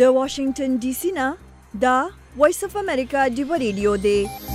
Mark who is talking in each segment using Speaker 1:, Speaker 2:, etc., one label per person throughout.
Speaker 1: د واشنگټن ډي سي نه دا وایس اف امریکا ډیو ریډیو دی.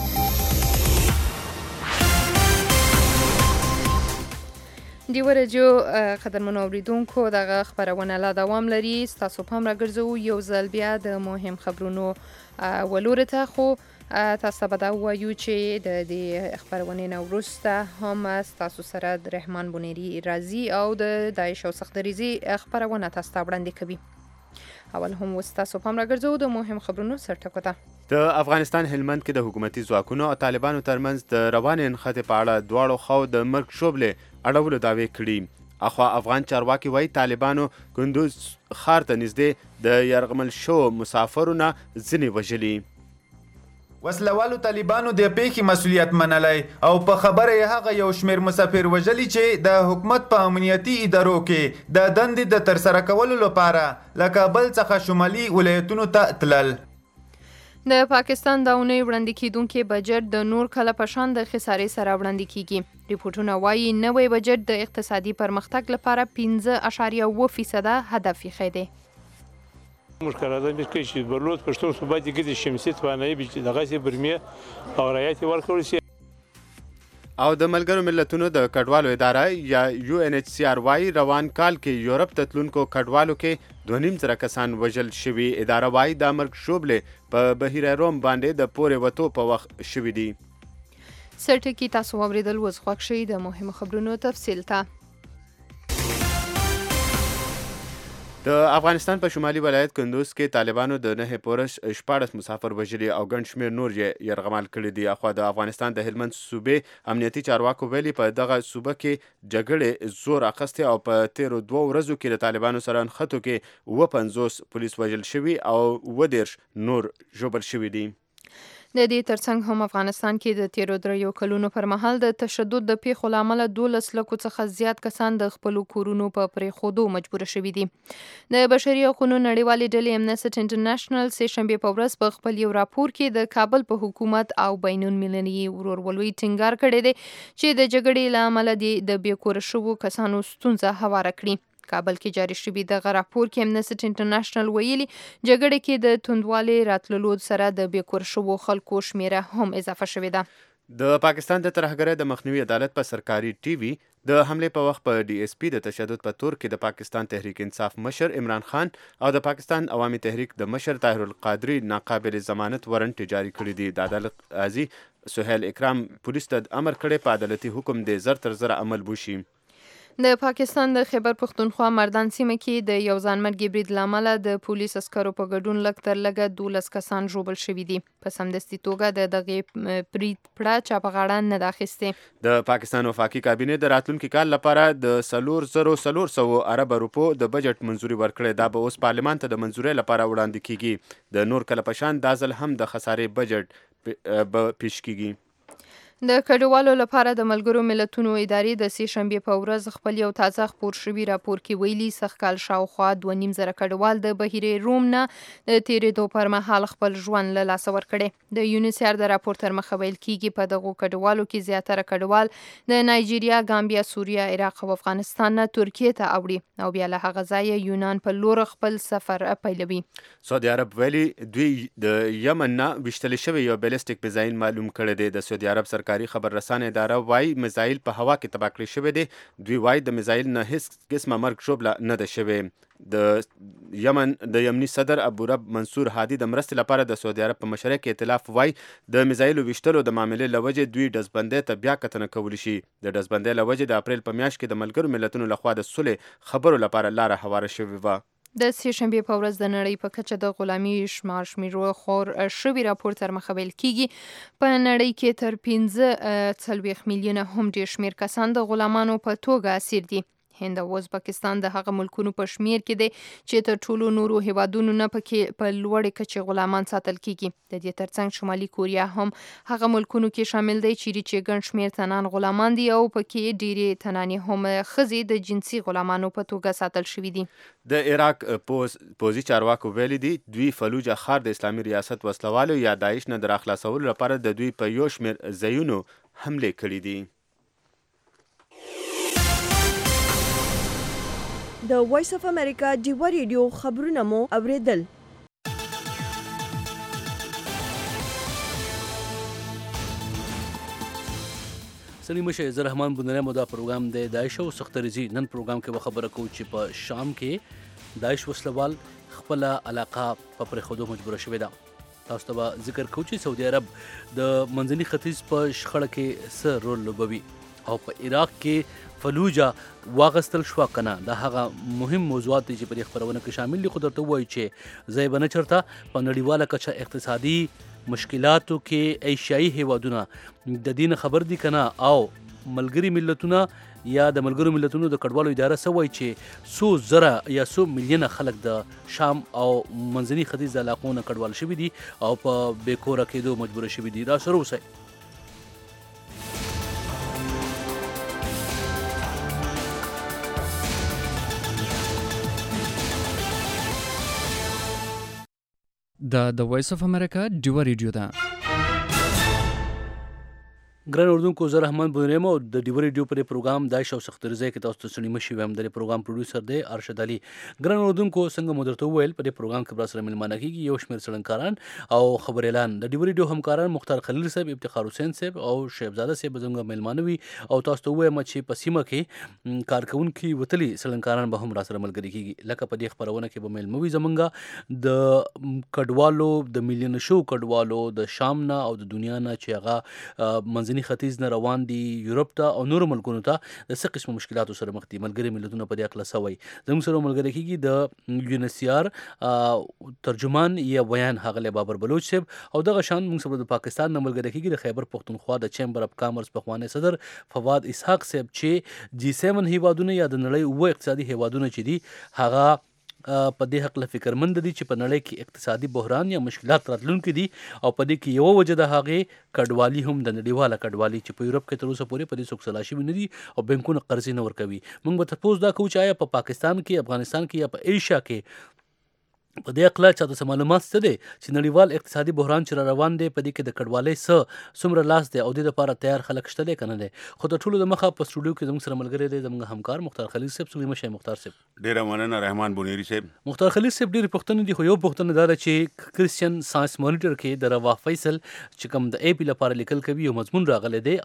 Speaker 2: ډیو ریډیو قدرمنو اوریدونکو دغه خبرونه لا دوام لري. ستاسو پام راګرځو یو ځل بیا د مهم خبرونو ولورې ته، خو تاسو به دا وایو چې د دې خبرونې نه وروسته هم ستاسو سره د رحمان بونیری رازي او د داعش او سختدریزي خبرونه تاسو ته وړاندې کوي. اول هم ستاسو پام راګرځو د مهم خبرونو سرټکو ته.
Speaker 3: د افغانستان هلمند کې د حکومتي ځواکونو او طالبانو ترمنځ د روانې نښتې په اړه دواړو خواو د مرګ شوبلې اړولو دعوې کړي. اخوا افغان چارواکي وایي طالبانو کندوز ښار ته نږدې د یرغمل شوو مسافرو نه ځینې وژلي.
Speaker 4: وسلوالو طالبانو د پیښې مسولیت منلی او په خبره یې هغه یو شمیر مسافر وژلي چې د حکومت په امنیتي ادارو کې د دندې د ترسره کولو لپاره له کابل څخه شمالي ولایتونو ته تلل.
Speaker 2: د پاکستان د اونۍ وړاندې کیدونکي بجټ د نور کله په شان د خسارې سره وړاندې کیږي. ریپورتونه وایي نوی بجټ د اقتصادي پرمختګ لپاره 15.7% هدف یې دی.
Speaker 5: مشکلات میشه برلود پشتو صوبات گیز شمسی توانایی بیچ دغه برمیه او رایت ورکول شي.
Speaker 3: او د ملګرو ملتونو د کډوالو اداره یا UNHCR وايي روان کال کې یورپ ته تلونکو کډوالو کې 2.5 کسان وژل شوي. اداره وايي دا مرګ شوبلې په بحیره روم باندې د پورې وتو په وخت شوي دي.
Speaker 2: سرټکی تاسو اوریدل وز خوښ شي د مهمو خبرونو تفصیل ته.
Speaker 3: د افغانستان په شمالي ولایت کندوز کې طالبانو د 9 مسافر وژلي او ګڼ شمېر نور یې یرغمال کړي دي. اخوا د افغانستان د هلمند صوبې امنیتي چارواکو ویلي په دغه صوبه کې جګړې زور اخیستی او په تیرو 2 ورځو کې د طالبانو سره نښتو کې 50 پولیس وژل شوي او 30 نور ژوبل شوي دي.
Speaker 2: د دې ترڅنګ هم افغانستان کې د تیرو 3 کلونو پر مهال د تشدد د پیښو له امله 12 لکو څخه زیات کسان د خپلو کورونو په پرېښودو مجبور شوي دي. د بشري حقوقو نړیوالې ډلې امنیسټي انټرنیشنل سه شنبې په ورځ په خپل یو راپور کې د کابل په حکومت او بین المللي ورورولۍ ټینګار کړی دی چې د جګړې له امله د بې کوره شوو کسانو ستونزه هواره کړي. کابل کې جاری شوی دغه راپور کې امنیسټي انټرنیشنل ویلي جګړې کې د توندوالي راتللو سره د بې کوره شوو خلکو شمیره هم اضافه شوې ده.
Speaker 3: د پاکستان د ترهګرۍ د مخنیوي عدالت په سرکاري ټي وي د حملې په وخت په DSP د تشدد په تور کې د پاکستان تحریک انصاف مشر عمران خان او د پاکستان عوامي تحریک د مشر طاهر القادری ناقابل ضمانت وارنټ جاری کړی دی. د عدالت قاضي سهیل اکرام پولیس ته امر کړی په عدالتي حکم د زر تر زر عمل وشي.
Speaker 2: د پاکستان د خیبر پختونخوا مردان سیمه کې د یو ځانمرګي برید له امله د پولیس عسکرو په ګډون لږ تر لږه 12 کسان ژوبل شوي دي. په سمدستي توګه د دغې برید پړه چا په غاړه نه ده اخیستې.
Speaker 3: د پاکستان وفاقي کابینې د راتلونکي کال لپاره د 4,400 ارب روپو د بجټ منځوري ورکړې. دا به اوس پارلمان ته د منځورۍ لپاره وړاندې کیږي. د نور کله په شان دا ځل هم د خسارې بجټ به پیش کیږي.
Speaker 2: د کډوالو لپاره د ملګرو ملتونو ادارې د سه شنبې په ورځ خپل یو تازه خپور شوي راپور کې ویلي سږ کال شاوخوا 2.5 کډوال د بحیرې روم نه د تیرېدو پر مهال خپل ژوند له لاسه ورکړی. د UNHCR د راپور تر مخه ویل کیږي په دغو کډوالو کې زیاتره کډوال د نایجیریا، ګامبیا، سوریه، عراق او افغانستان نه ترکیې ته اوړي او بیا له هغه ځایه یونان په لور خپل سفر پیلوي.
Speaker 3: سعودي عرب ویلي دوی د یمن نه ویشتل شوی یو بیلسټیک میزایل معلوم کړی دی. د سعودي عرب سرکاري خبر رسانه اداره وايي میزایل په هوا کې تباه کړی شوی دی. دوی وايي د میزایل نه هیڅ قسمه مرګ شوبله نه ده شوی. د یمن د یمني صدر ابو رب منصور هادي د مرستې لپاره د سعودي عرب په مشرۍ کې ائتلاف وايي د میزایلو ویشتلو د معاملې له وجې دوی ډزبندۍ ته بیا کتنه کولی شي. د ډزبندۍ له وجې د اپریل په میاشت کې د ملګرو ملتونو لخوا د صلح خبرو لپاره لاره هواره شوې وه.
Speaker 2: د سه شنبې په ورځ د نړۍ په کچه د غلامي شمیرو خور شوي راپور تر مخه ویل کیږي په نړۍ کې تر 15 میلیونه هم ډېر شمیر کسان د غلامانو په توګه اسیر دي. هند او ازبکستان د هغه ملکونو په شمیر کې دي چې تر ټولو نورو هیوادونو نه پکې په لوړې کچې غلامان ساتل کیږي. د دې ترڅنګ شمالي کوریا هم هغه ملکونو کې شامل دی چې ګڼ شمیر تنان غلامان دي او پکې ډېرې تنانې هم ښځې د جنسي غلامانو په توګه ساتل شوي دي.
Speaker 3: د عراق پوځي چارواکو ویلي دي دوی فلوجه ښار د اسلامي ریاست وسلوالو یا داعش نه د راخلاصولو لپاره د دوی په یو شمیر ځایونو حملې کړي دي.
Speaker 1: د وایس اف امریکا ډیو ریډیو خبرونه مو اوریدل.
Speaker 6: سړي مشه زه رحمان بندرم دا پروګرام دی داعش او سختریزي نن پروګرام کې به خبره کوو چې په شام کې داعش وسلوال خپل علاقه په پرېښودو مجبوره شوې ده. تاسو ته به ذکر کوو چې سعودي عرب د منځني ختیځ په شخړه کې څه رول لوبوي او په عراق کې فلوجا واغستل شو کنه. دا هغه مهم موضوعات دي چې په خبرونه کې شامل دي. خو درته وایي چې زه به نه چرته په نړیواله کچه اقتصادي مشکلاتو کې ایشیایي هیوادونه د دین خبر دي کنه او ملګری ملتونه یا د ملګرو ملتونو د کډوالو اداره سوي چې 100 زره یا 100 میلیونه خلک د شام او منځني ختیځ علاقو نه کډوال شوي دي او په بیکوره کېدو مجبور شوي دي. را سره اوسئ.
Speaker 7: د وایس اف امریکا ډیو ریډیو ده.
Speaker 6: ګران اردوونکو زه رحمان بندرم او د ډیو ریډیو پر پروګرام داعش او سختریزي کې تاسو ته سنی مشي ویم. د پروګرام پروډوسر دی ارشد علي. ګران اردوونکو څنګه مو درته وویل په دې پروګرام کې برسره ملمانه کیږي یو شمېر څړنکاران او خبر اعلان. د ډیو ریډیو همکاران مختار خلیل صاحب، افتخار حسین صاحب او شیبزاده صاحب زموږ ملمانه وي او تاسو ته وایم چې په سیمه کې کارکونکو وتلي څړنکاران به هم راسره ملګري کیږي. لکه په دې خبرونه کې به ملموي زمونږ د کډوالو د میلیون شو کډوالو د شام نه او د دنیا نه چې هغه منځني ختیځ نه روان دي یورپ ته او نورو ملکونو ته د څه قسم مشکلاتو سره مخ دي. ملګري ملتونه په دې اړه سوي زموږ سره ملګري کیږي د یونسیار ترجمان یا بیان هغه بابر بلوچ صاحب او دغه شان موږ سره د پاکستان نه ملګري کیږي د خیبر پختونخوا د چیمبر اف کامرس پخوانی صدر فواد اسحاق صاحب چې G7 هیوادونه یا د نړۍ و اقتصادي هیوادونه چې دي هغه په دې حق له فکرمند دي چې په نړۍ کې اقتصادي بحران یا مشکلات راتلونکي دي او په دې کې یو وجه د هغه کډوالي هم د نړیواله کډوالي چې په یورپ کې تر اوسه پورې په دې څوک سلاشي نه دي او بانکونه قرضې نه ورکوي. موږ به تاسو دا کوو چې آیا په پاکستان کې، افغانستان کې یا په ایشیا کې په دې اقلا چې د معلومات څه دي چې نړیوال اقتصادي بحران چې روان دی په دې کې د کډوالۍ څومره لاس دی او د لپاره تیار خلک شته دي کنه دي. خو د ټولو د مخه په سټوډیو کې زموږ سره ملګری دی زموږ همکار مختار خلیل صاحب. سوي مشه مختار صاحب.
Speaker 3: ډیره مننه رحمان بونیری صاحب.
Speaker 6: مختار خلیل صاحب ډیره پښتنه دي خو یو پښتنه دا چې کریسچن ساينس مانیټر کې د روا فیصل چې کوم د اي پی لپاره لیکل کوي یو مضمون راغلی دی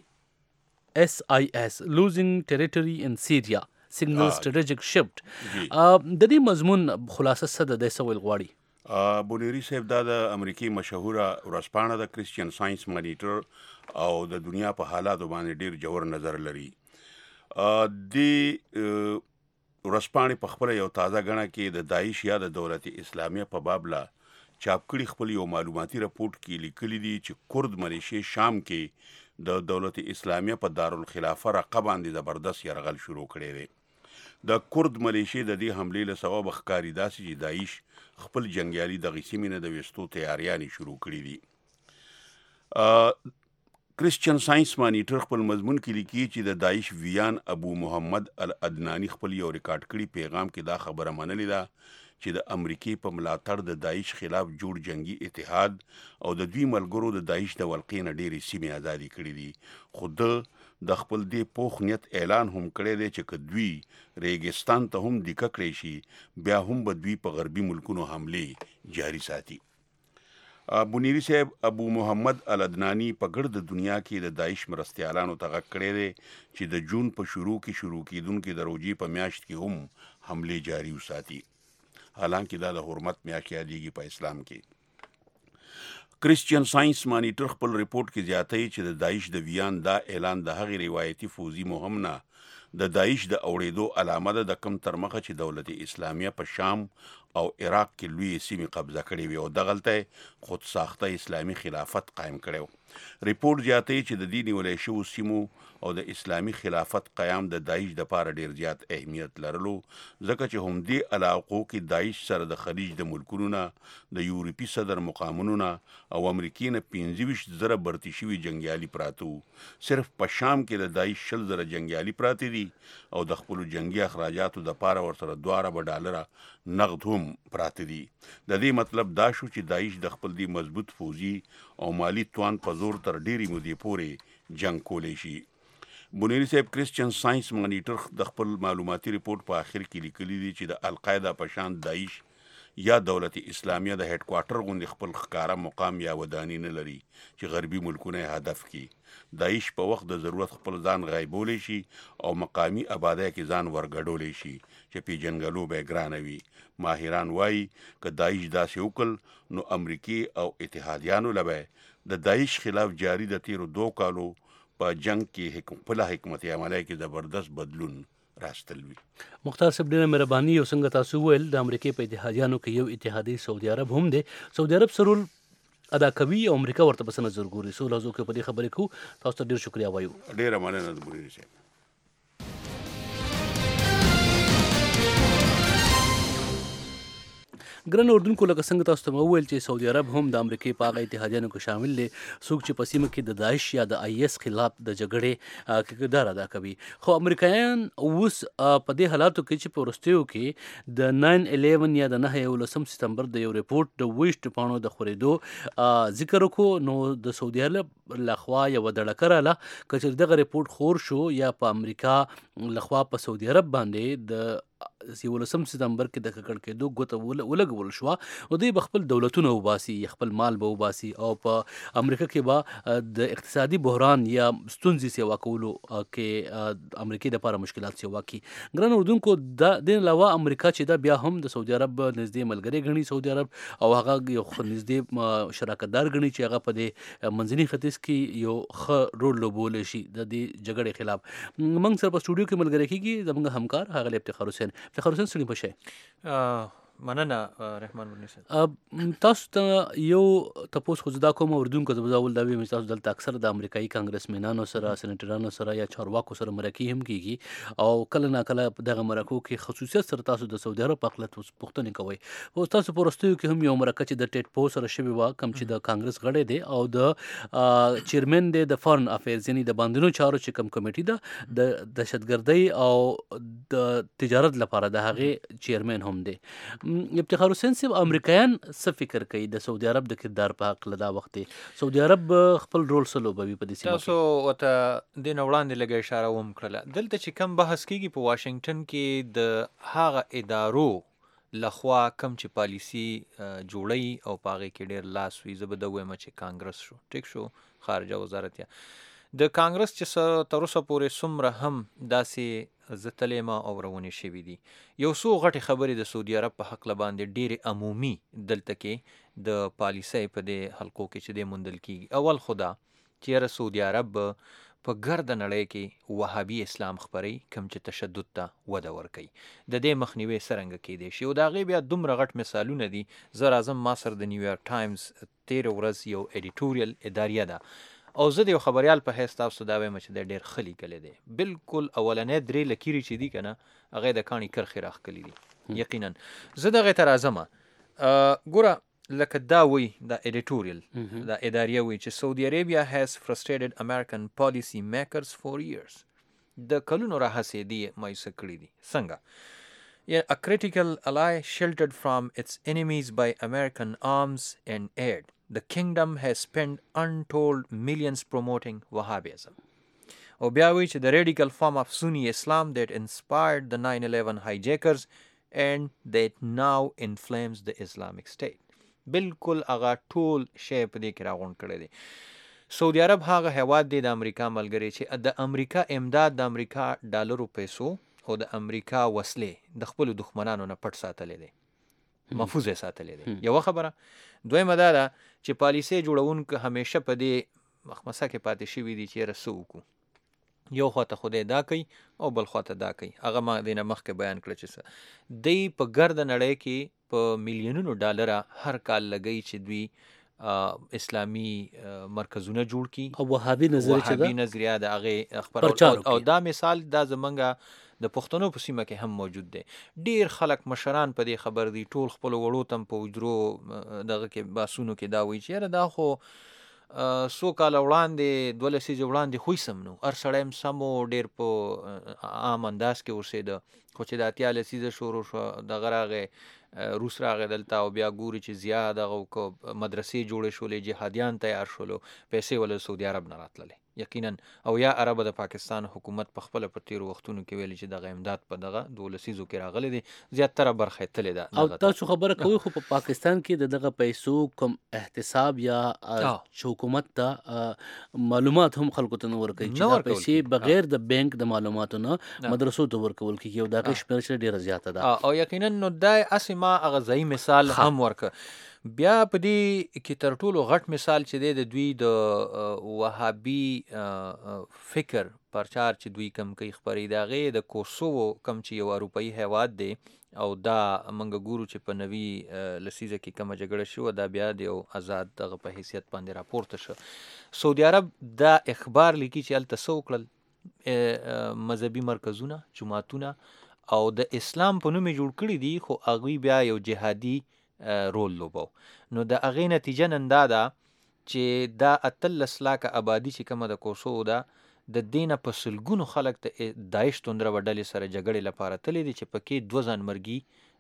Speaker 6: ISIS Losing Territory in Syria Signal Strategic Shift. د دې مضمون خلاصه څه د سوال غواړي؟
Speaker 8: بونیری صاحب دا د امریکای مشهوره ورځپاڼه د کریسچن ساينس مانیټر او د دنیا په حالاتو باندې ډیر جوړ نظر لري. د ورځپاڼې په خپل یو تازه غڼه کې د داعش یا د دولت اسلامیه په باب لا چاپ کړي خپل یو معلوماتي رپورت کې لیکلي دي چې کورد ملیشې شام کې د دولت اسلامیه په دارالخلافه رقه باندې زبردست یرغل شروع کړی دی. د کورد ملیشې د دې حملې له سبب ښکاري داسې چې داعش خپل جنگیالي دغه سیمې نه د ویستو تیاریانې شروع کړي دي. کریسچن ساينس مانیټر خپل مضمون کې لیکي چې د داعش ویان ابو محمد العدناني خپل یو ریکارډ کړي پیغام کې دا خبره منلې ده چې د امریکای په ملاتړ د داعش خلاف جوړ جنگي اتحاد او د دوی ملګرو د داعش د ولقې نه ډېرې سیمې ازادي کړې دي. خو د خپل دې پوخ نیت اعلان هم کړی دی چې که دوی ریګستان ته هم دیکه کړی شي بیا هم به دوی په غربي ملکونو حملې جاري ساتي. بونیری صاحب ابو محمد العدناني په ګرد دنیا کې د داعش مرستیالانو ته غږ کړی دی چې د جون په شروع کېدونکې د روجې په میاشت کې هم حملې جاري وساتي. حالانکه دا د حرمت میاشت یادېږي په اسلام کې. کریسچن ساينس مانیټر خپل رپورت کې زیاتوي چې د داعش د ویان دا اعلان د هغې روایتي فوزي مهم نه د داعش د اوړېدو علامه ده د کم تر مخه چې دولت اسلامیه په شام او عراق کې لوی سیمې قبضه کړې وي او دغلته خود ساخته اسلامي خلافت قائم کړی. رپورت زیاتوي چې د دې نیولای شوو سیمو او د اسلامي خلافت قیام د داعش د پاره ډیر زیات اهمیت لرلو ځکه چې هم دې علاقو کې داعش سره د خلیج د ملکونو نه د یورپی صدر مقامونو نه او امریکای نه 25 زره برتی شوي جنگیالي پراته. صرف په شام کې د داعش 60 زره جنگیالي پراته دي او د خپل جنگي اخراجاتو د پاره ورسره $2 نقد هم پراته دي. د دې مطلب دا شو چې داعش د خپل دی مضبوط فوزي او مالی توان په زور تر ډیری مودې پورې جنگ کولی شي. بونیری صاحب کریسچن ساينس مانیټر د خپل معلوماتي ریپورت په آخر کې لیکلي دي چې د القاعده په شان داعش یا دولت اسلامیه د هډ کوارټر غوندې خپل ښکاره مقام یا ودانی نه لري چې غربي ملکونه هدف کړي. داعش په وخت د ضرورت خپل ځان غایبولی شي او مقامی آبادی کې ځان ورګډولی شي چې پیژنګلو به ګرانه وي. ماهران وایي که داعش داسې وکړ نو امریکای او اتحادیانو لبه د داعش خلاف جاری د تیرو 2 کالو په جنگ کې خپل حکمت عملی کې زبردست بدلون راستل وي.
Speaker 6: مختار صاحب ډېره مهرباني او څنګه تاسو وویل د امریکای په اتحادیانو کې یو اتحادی سعودي عرب هم دی. سعودي عرب څه رول ادا کوي او امریکا ورته په څه نظر ګوري؟ سو لازو کې په دې خبرې کوو. تاسو ته ډېر شکریا وایو.
Speaker 8: ډېره مننه د بوري صاحب.
Speaker 6: ګران اردوونکو لکه څنګه تاسو ته وویل چې سعودي عرب هم د امریکای په هغه اتحادیانو کې شامل دی څوک چې په سیمه کې د داعش یا د IS خلاف د جګړې کردار ادا کوي. خو امریکایان اوس په دې حالاتو کې چې په وروستیو کې د 9/11 یا د 9/11 سپتمبر د یو ریپورت د 20 پاڼو د خورېدو ذکر وکړو، نو د سعودي عرب لخوا یو دړکه راله که چې دغه ریپورت خور شو یا په امریکا لخوا په سعودي عرب باندې د 11 سپتمبر کې د ککړ کېدو ګوته ولګول شوه، نو دوی به خپل دولتونه وباسي، خپل مال به وباسي او په امریکا کې به د اقتصادي بحران یا ستونزې سیوا کولو کې امریکای دپاره مشکلات سیوا کړي. ګران اردوونکو د دې علاوه امریکا چې دا بیا هم د سعودي عرب نږدې ملګری ګڼي سعودي عرب او هغه یو نږدې شراکتدار ګڼي چې هغه په دې منځني ختیځ کې یو ښه رول لوبولی شي د دې جګړې خلاف. موږ سره په سټوډیو کې ملګری کېږي زموږ همکار ښاغلی افتخار حسین. افتخار حسین سړي بشئ.
Speaker 9: مننه رحمان ورني صاحب.
Speaker 6: تاسو ته یو تپوس خو زه دا کوم اردوونکو زه به اول دا ویم چې تاسو دلته اکثر د امریکایي کانګرسمنانو سره، سینیټرانو سره یا چارواکو سره مرکې هم کیږي او کله ناکله په دغه مرکو کې خصوصیت سره تاسو د سعودي عرب په هکله پوښتنې کوئ. اوس تاسو په وروستیو کې هم یو مرکه چې د ټیټ پو سره شوې وه، کوم چې د کانګرس غړی دی او د چیرمن دی د فارن افیرز یعنې د باندنیو چارو چې کوم کمیټي ده د دهشتګردۍ او د تجارت لپاره د هغې چیرمن هم دی. افتخار حسین صاحب امریکایان څه فکر کوي د سعودي عرب د کردار په هکله دا وخت سعودي عرب خپل رول څه لوبوي په دې سیمه کې؟
Speaker 9: تاسو ورته دې نه وړاندې لږه اشاره هم کړله. دلته چې کم بحث کېږي په واشنګټن کې د هغه ادارو لخوا کم چې پالیسي جوړوي او په هغې کې ډېر لاس وي. زه به د ووایم چې کانګرس شو، ټیک شو، خارجه وزارت یا د کانګرس چې تر اوسه پورې څومره هم داسې زتلې ما او روانې شوي دي. یو څو غټې خبرې د سعودي عرب په حقله باندې ډېرې عمومي دلته کې د پالیسۍ په دې حلقو کې چې دی موندل کېږي. اول خو دا چې یاره سعودي عرب په ګرده نړۍ کې وهابي اسلام خپروي کوم چې تشدد ته وده ورکوي. د دې مخنیوی څرنګه کیدی شي او د هغې بیا دومره غټ مثالونه دي. زه راځم ما سره د نیویارک ټایمز تېره ورځ یو ایډیټوریل اداریه ده او زه د یو خبریال په حیث تاسو دا وایم چې دی ډېر ښه لیکلی دی. بالکل اولنی 3 لکیرې چې دي که نه هغه د کاڼي کرښې راښکلي دي. یقینا زه دغې ته راځمه. ګوره لکه دا وی دا ایډیټوریل دا اداریه وی چې سعودي عربia has frustrated American policy makers for years. د کلونو راهیسې دې مایوسه کړي دي. څنګه؟ A critical ally sheltered from its enemies by American arms and aid. The kingdom has spent untold millions promoting Wahhabism. او بیا وی چې the radical form of Sunni Islam that inspired the 9/11 hijackers and that now inflames the Islamic State. بالکل هغه ټول شی په دې کې راغونډ کړی دی. سعودي عرب هغه هیواد دی د امریکا ملګری چې د امریکا امداد د امریکا ډالرو پیسو او د امریکا وسلې د خپلو دښمنانو نه پټ ساتلی دی، محفوظ یې ساتلی دی. یوه خبره. دویمه دا ده چې پالیسۍ جوړونکو همیشه په دې مخمسه کې پاتې شوي دي چې یاره څه وکړو. یو خواته خدای دا کوي او بل خواته دا کوي. هغه ما دې نه مخکې بیان کړه چې څه دی په ګرده نړۍ کې په میلیونونو ډالره هر کال لګوي چې دوی اسلامي مرکزونه جوړ کړي
Speaker 6: او وهابي
Speaker 9: نظریه د هغې خپرول. او دا مثال دا زمونږ د پښتنو په سیمه کې هم موجود دی. ډیر خلک مشران په دې خبر دي، ټول خپلو وړو تم په حجرو دغه کې باسونو کې دا وایي چې یاره دا خو څو کاله وړاندې 2 لسیزې وړاندې خوی سم نو هر سړی هم سم و، ډېر په عام انداز کې اوسېده. خو چې د 80 لسیزه شروع شوه دغه راغی روس راغی دلته او بیا ګوري چې زیات دغه مدرسې جوړې شولې، جهادیان تیار شولو، پیسې ولې سعودي عرب نه راتللې. یقینا او یا عرب د پاکستان حکومت په خپل په تیر وختونو کې ویلي چې دغه امداد په دغه 12 کې راغلي دي زیاتره برخه تللی ده
Speaker 6: او تاسو خبره کوي خو په پاکستان کې دغه پیسو کوم احتساب یا حکومت ته معلومات هم خلکو ته نور کوي چې دا پیسې بغیر د بانک د معلوماتو نه مدرسو ته ورکول کیږي او دغه شمېر ډیره زیاته ده
Speaker 9: او یقینا نو دا اسما غزای مثال هم ورک بیا په دې کې تر ټولو غټ مثال چې د دوی د وهابي فکر پرچار چې دوی کم کوي خبرې داغه د کوسوو کم چې یو اروپאי هیواد دی او دا منګ ګورو چې په نوي لسیزه کې کوم جګړه شو دا بیا د یو آزاد دغه په حیثیت باندې راپورته شو سعودي عرب دا اخبار لیکي چې ال تسوکل مذهبي مرکزونه جماعتونه او د اسلام په نوم جوړ کړی دي خو هغه بیا یو جهادي رول لوبو نو د اغه نتیجه نن دا ده چې دا 13 لاکه آبادی چې کومه د کوسو ده د دینه په سلګونو خلک ته داعش توندره وډلې سره جګړې لپاره تللی دي چې پکې 2 ځان مرګي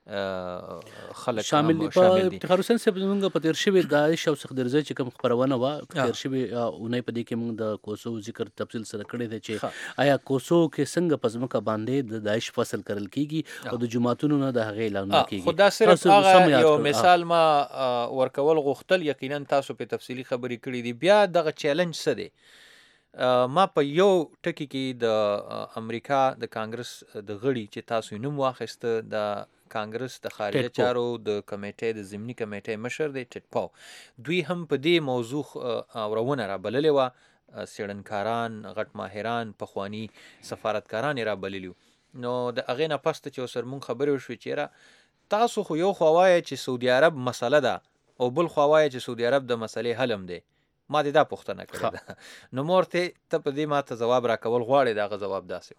Speaker 9: خلک
Speaker 6: شامل دي افتخار حسین صاحب زمونږ په تیر شوی داعش او سخدرزه چې کوم خبرونه وا تیر شوی اونۍ په دې کې موږ د کوسو ذکر تفصیل سره کړی دی چې آیا کوسو کې څنګه پزماکه باندې د داعش فصل کړل کیږي او د جماعتونو نه د هغه اعلان کیږي
Speaker 9: خدا صرف هغه یو مثال ما ورکول غوښتل یقینا تاسو په تفصیلی خبرې کړې دي بیا دغه چیلنج څه دی ما په یو ټکی کې د امریکا د کانګرس د غړي چې تاسو نوم واخیسته د کانګرس د خارجه چارو د کمیټې د ضمني کمیټې مشر دی ټیټ پاو دوی هم په دې موضوع اورونه را بللې و سیړنکاران غټ ماهران پخوانی سفارتکاران را بللیو نو د اغه نه پسته چې سر مون خبرې وشو چې تاسو خو یو خوای چې سعودي عرب مسله ده او بل خوای چې سعودي عرب د مسلې حلم دی ما دې دا پوښتنه کړې ده نو مورته ته په دې ماته جواب راکول غواړي دا جواب داسې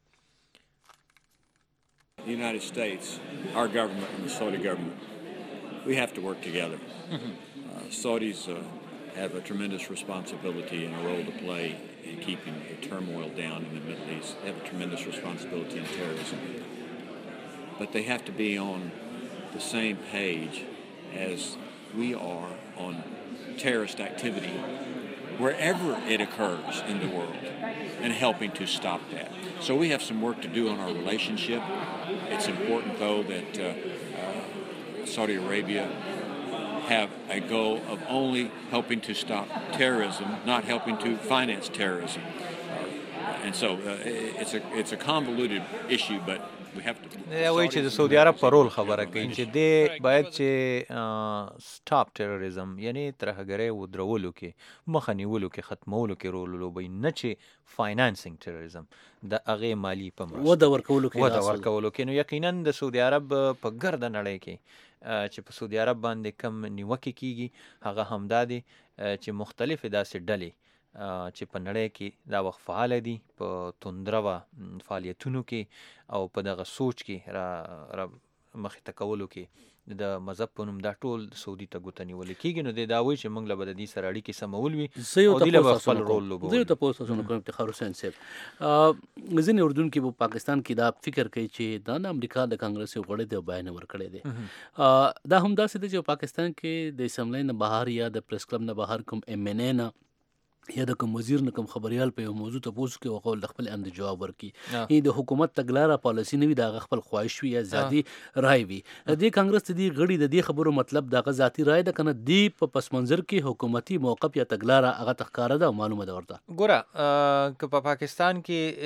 Speaker 10: The United States, our government and the Saudi government, we have to work together. Saudis have a tremendous responsibility and a role to play in keeping the turmoil down in the Middle East. They have a tremendous responsibility in terrorism. But they have to be on the same page as we are on terrorist activity wherever it occurs in the world and helping to stop that. So we have some work to do on our relationship. It's important, though, that Saudi Arabia have a goal of only helping to stop terrorism, not helping to finance terrorism. And so it's a convoluted issue, but we have to...
Speaker 9: Yeah, وایي چې د سعودي عرب په رول خبره کوي چې دی باید چې سټاپ ټیرریزم یعنی ترهګرۍ ودرولو کې مخه نیولو کې ختمولو کې رول لوبوي نه چې فاینانسینګ ټیرریزم د هغې مالي په مرسته
Speaker 6: وده ورکولو
Speaker 9: کې نو یقینا د سعودي عرب په ګرده نړۍ کې چې په سعودي عرب باندې کم نیوکې کیږي هغه همدا دي چې مختلفې داسې ډلې چې په نړۍ کې دا وخت فعال دي په توندرو فعالیتونو کې او په دغه سوچ کې را مخې ته کولو کې د مذهب په نوم دا ټول سعودي ته ګوته نیول کېږي نو د دا وایي چې موږ له به د دې سره اړیکې سمول وي او دوی له به خپل رول لوبوي
Speaker 6: زه یو تپوس کوم افتخار حسین صاحب ځینې اردن کې په پاکستان کې دا فکر کوي چې د امریکا د کانګرس یو غړی دی بیان ورکړی دی دا هم داسې دی چې پاکستان کې د اسمبلی نه بهر یا د پریس کلب نه بهر کوم ام ان ا نه یا د کوم وزیر نه کوم خبريال په یو موضوع ته پوښتنه کوي او قول د خپل اند جواب ورکړي د حکومت تګلاره پالیسی نه وي د خپل خواهش وي یا ذاتي رائے وي د کانګرس د دې غړي د دې خبرو مطلب د ذاتي رائے د کنه دی په پس منظر کې حکومتي موقف یا تګلاره هغه تخکاره ده معلومه ده ورته
Speaker 9: ګوره که په پاکستان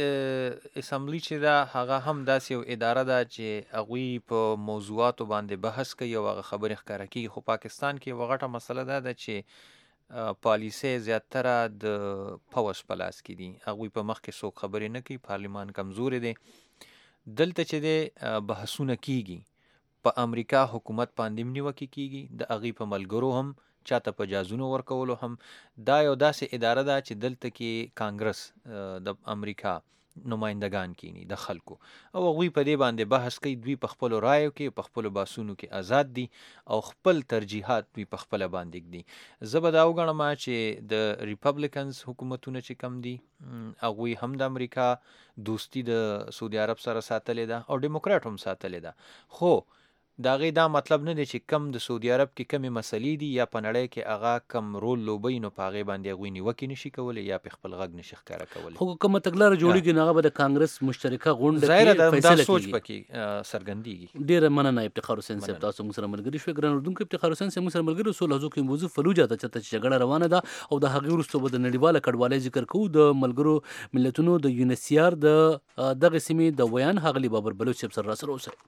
Speaker 9: کې اسمبلی چې دا هغه هم داسې یو اداره ده چې هغوی په موضوعاتو باندې بحث کوي او هغه خبرې ښکاره کوي خو پاکستان کې یوه غټه مسله ده چې پالیسي زیاتره د پوس په لاس کې دي هغوی په مخ کې څوک خبرې نه کوي پارلیمان کمزوري دی دلته چې دی بحثونه کیږي په امریکا حکومت باندې نیوکې کیږي د هغوی په ملګرو هم چاته په جازونو ورکولو هم دا یو داسې اداره ده چې دلته کې کانګرس د امریکا نمایندگان کینی د خلکو او هغوی په دې باندې بحث کوي دوی په خپلو رایو کې په خپلو باسونو کې آزاد دي او خپل ترجیحات دوی په خپله باندې ږدي زه به دا وګڼم چې د ریپبلیکنز حکومتونه چې کم دي هغوی هم د امریکا دوستی د سعودي عرب سره ساتلې ده او ډیموکرات هم ساتلې ده خو د هغې دا مطلب نه دی چې کم د سعودي عرب کې کمې مسلې دي یا په نړۍ کې هغه کم رول لوبوي نو په هغې باندې هغوی نیوکې نشي کولی یا په خپل غږ نشي ښکاره کولی.
Speaker 6: خو کومه تګلاره جوړېږي نو هغه به د کانګرس مشترکه غونډه
Speaker 9: ظاهره
Speaker 6: کې
Speaker 9: دا
Speaker 6: فیصله
Speaker 9: سوچ
Speaker 6: کیږي.
Speaker 9: پکې څرګندېږي.
Speaker 6: ډېره مننه افتخار حسین صاحب، تاسو موږ سره ملګري شوئ. ګران اردوونکو افتخار حسین صاحب موږ سره ملګري سو. لحظو کې موضوع فلوجه ته چېرته چې جګړه روانه ده او د هغې وروسته به د نړیواله کډوالۍ ذکر کوو. د ملګرو ملتونو د یونسیار د دغه سیمې د ویان ښاغلي بابر بلوچ صاحب سره راسره اوسئ.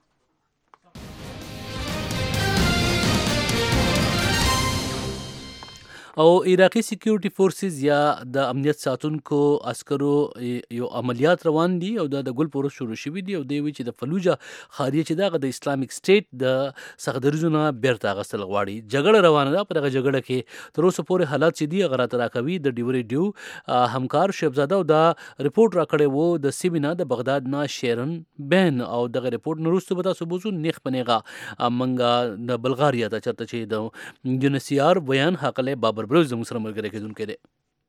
Speaker 6: او عراقي سکیورټي فورسز یا د امنیت ساتونکو عسکرو یو عملیات روان دي او د ګل پورس شروع شوي دي او دوی وی چې د فلوجه خاریه چې دغه د اسلامیک سټیټ د سختدریزو نه بیرته اخیستل غواړي. جګړه روانه ده. په دغه جګړه کې تر اوسه پورې حالات چې دي هغه راته راکوي. د ډیو همکار شهبزاده او دا ریپورټ راکړی وو د سیمې نه د بغداد نه شیرن بین او دغه ریپورټ نه وروسته به تاسو بوزو نیغ په نیغه منګه د بلغاریا ته چېرته چې د یونسیار بیان ښاغلی بابر بلوچ زموږ سره ملګری کېدونکی دی.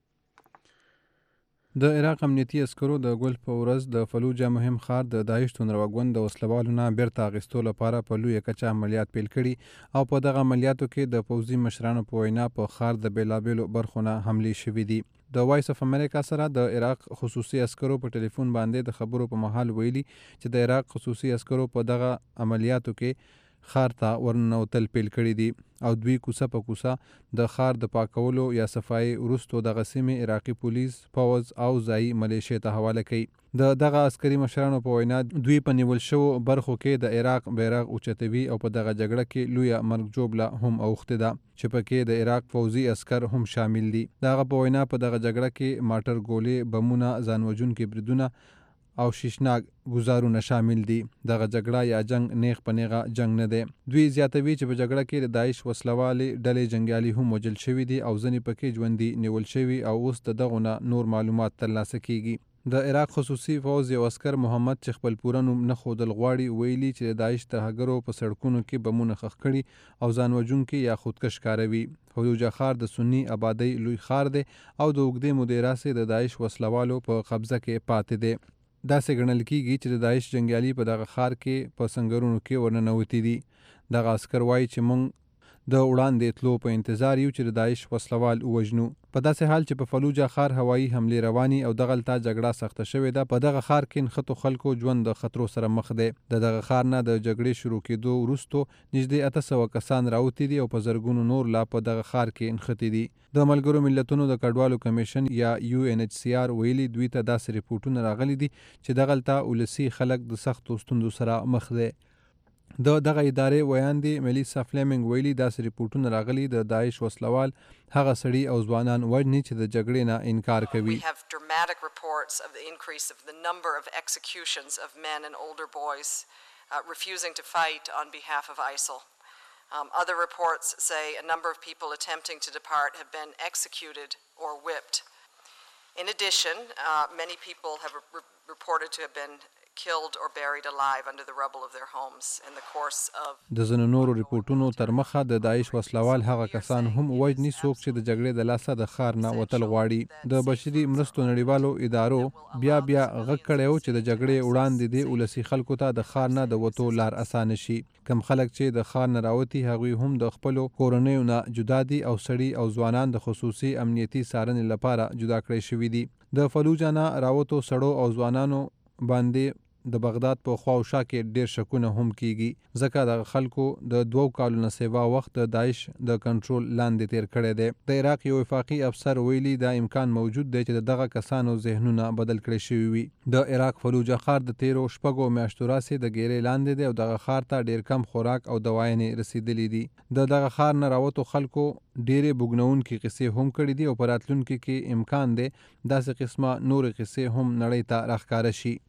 Speaker 11: د عراق امنیتي عسکرو د ګل په ورځ د فلوجه مهم ښار د داعش تندروګوند د وسلوالو نه بیرته اخیستو لپاره په لویه کچه عملیات پیل کړي او په دغه عملیاتو کې د پوځي مشرانو په وینا په ښار د بېلابېلو برخو نه حملې شوي دي. د وایس اف امریکا سره د عراق خصوصي عسکرو په ټلیفون باندې د خبرو په محل ویلي چې د عراق خصوصي عسکرو په دغه عملیاتو کې ښار ته ورننوتل پیل کړي دي او دوی کوڅه په کوڅه د ښار د پاکولو یا صفایي وروستو دغه سیمې عراقي پولیس، پوځ او ځایي ملیشې ته حواله کوي. د دغه عسکري مشرانو په وینا دوی په نیول شوو برخو کې د عراق بیرغ اوچتوي او په دغه جګړه کې لویه مرګ ژوبله هم اوښتې ده چې پکې د عراق پوځي عسکر هم شامل دي. د هغه په وینا په دغه جګړه کې ماټر ګولې، بمونه، ځانوژونکي بریدونه او شیشناک ګزارونه شامل دي. دغه جګړه یا جنگ نیغ په نیغه جنگ نه دی. دوی زیاتوي چې په جګړه کې د داعش وسلوالې ډلې جنګیالي هم وژل شوي دي او ځینې پکې ژوندي نیول شوي او اوس د دغو نه نور معلومات ترلاسه کیږي. د عراق خصوصي فوز یو عسکر محمد چې خپل پوره نوم نه ښودل غواړي ویلي چې د داعش ترهګرو په سړکونو کې بمونه ښخ کړي او ځانوژونکي یا خودکش کاروي. فلوجه ښار د سني آبادۍ لوی ښار دی او د اوږدې مودې راهیسې د داعش وسلوالو په قبضه کې پاتې دی. داسې ګڼل کیږي چې د داعش جنګیالي په دغه ښار کې په سنګرونو کې ورننوتي دي. دغه عسکر وایي چې موږ د وړاندې تلو په انتظار یو چې د داعش وسلوال ووژنو. په داسې حال چې په فلوجه ښار هوایي حملې رواني او دغلته جګړه سخته شوې ده. په دغه ښار کې نښتو خلکو ژوند د خطرو سره مخ دی. د دغه ښار نه د جګړې شروع کېدو وروستو نږدې 800 کسان راوتي دي او په زرګونو نور لا په دغه ښار کې نښتي دي. د ملګرو ملتونو د کډوالو کمیشن یا UNHCR ویلي دوی ته داسې ریپورټونه راغلي دي چې دغلته ولسي خلک د سختو ستونزو سره مخ دی. د دغه ادارې ویاندې ملیسا فلیمنګ ویلي داسې ریپورټونه راغلي د داعش وسلوال هغه سړي او ځوانان وژني چې د جګړې نه انکار کوي.
Speaker 12: We have dramatic reports of the increase of the number of executions of men and older boys refusing to fight on behalf of ISIL. Other reports say a number of people attempting to depart have been executed or whipped. In addition, many people have reported to have been killed or buried alive under the rubble of their homes in the course of
Speaker 11: د ځینو نورو ریپورټونو تر مخه د داعش وسلوال هغه کسان هم وژني څوک چې د جګړې د لاسه د ښار نه وتل غواړي. د بشري مرستو نړیوالو ادارو بیا غږ کړی و چې د جګړې وړاندې د ولسي خلکو ته د ښار نه د وتو لار اسانه شي. کم خلک چې د ښار نه راوتي هغوی هم د خپلو کورنیو نه جدا دي او سړي او ځوانان د خصوصي امنیتي څارنې لپاره جدا کړی شوي دي. د فلوجه نه راوتو سړو او ځوانانو باندې د بغداد په خوا او شا کې ډیر شکونه هم کیږي ځکه د خلکو د 2 کالو نه سیوا وخت د داعش د کنټرول لاندې تیر کړی دی. د عراق یو وفاقي افسر ویلي دا امکان موجود دی چې دغه کسانو ذهنونه بدل کړي شوي وي. د عراق فلوجه ښار د 13 شپږو میاشتو راهیسې د ګیرې لاندې دی او دغه ښار ته ډیر کم خوراک او دوايانې رسیدلې دي. د دغه ښار نه راوتو خلکو ډیرې بوږنونکې قصې هم کړي دي او په راتلونکي کې امکان دی داسې قسمه نورې قصې هم نړۍ ته راښکاره شي.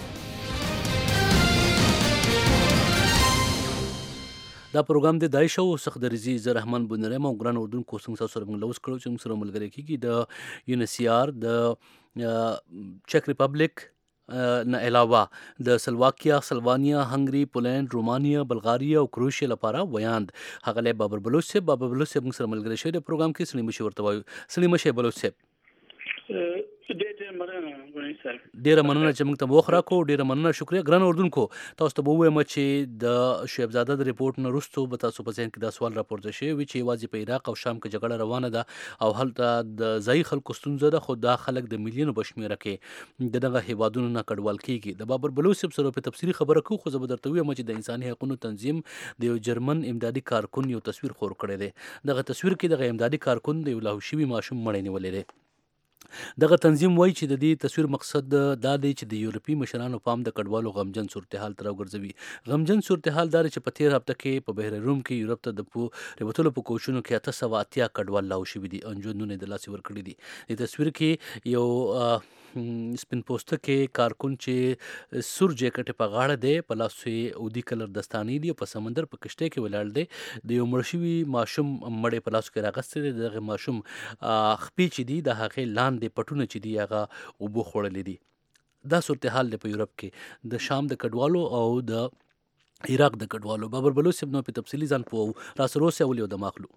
Speaker 6: دا پروګرام د داعش او سختدریزي زه رحمان بنرم او ګران اردوونکو څنګه سره موږ لوس کړو چې موږ سره ملګری کیږي د یونسیار د چک ریپبلیک نه علاوه د سلواکیا، سلوانیا، هنګري، پولینډ، رومانیا، بلغاریا او کروشیا لپاره ویاند هغه بابر بلوچ صاحب موږ سره ملګری شوی د پروګرام کې سړي مشي ورته وایو. سړي مشي بلوچ صاحب
Speaker 13: ډېر مننه
Speaker 6: ډیره مننه چې موږ ته وخت راکو. ډیره مننه، شکریہ. ګران اردوونکو، تاسو ته به ووایم چې د شعیب زاده د ریپورت نه وروسته به تاسو په ذهن کې دا سوال راپورته شوی وي چې یوازې په عراق او شام کې جګړه روانه ده او هلته د ځایي خلکو ستونزه ده، خو دا خلک د میلیونو په شمېره کې د دغه هیوادونو نه کډوال کېږي. د بابر بلوچ صاحب سره په تفصیلي خبره کوو، خو زه به درته ووایم چې د انساني حقوقو تنظیم د یو جرمن امدادي کارکون یو تصویر خور کړی دی. دغه تصویر کې دغه امدادي کارکون د یو لاهو شوي ماشوم مړی نیولی دی. دغه تنظیم وایي چې د دې تصویر مقصد دا دی چې د یورپي مشرانو پام د کډوالو غمجن صورتحال ته راوګرځوي. غمجن صورتحال دا چې په تیر هفته کې په بحر روم کې یورپ ته د وتلو په کوششونو کې 880 کډوال لاهو شوي دي او ژوندونه یې د لاسه ورکړي دي. د تصویر کې یو سپین پوستکی کارکون چې سور جیکټ په غاړه دی، په لاس یې اودي کلر دستانې دي او په سمندر په کشتۍ کې ولاړ دی. د یو مړ شوي ماشوم مړی په لاسو کې راغستی دی. دغه ماشوم خپې چې دي د هغې لاندې پټونه چې دي هغه اوبو خوړلې دي. دا صورتحال دی په یورپ کې د شام د کډوالو او د عراق د کډوالو. بابر بلوچ صاحب نو په تفصیلي ځان پوهو راسره اوسئ اول یو د ماخلو.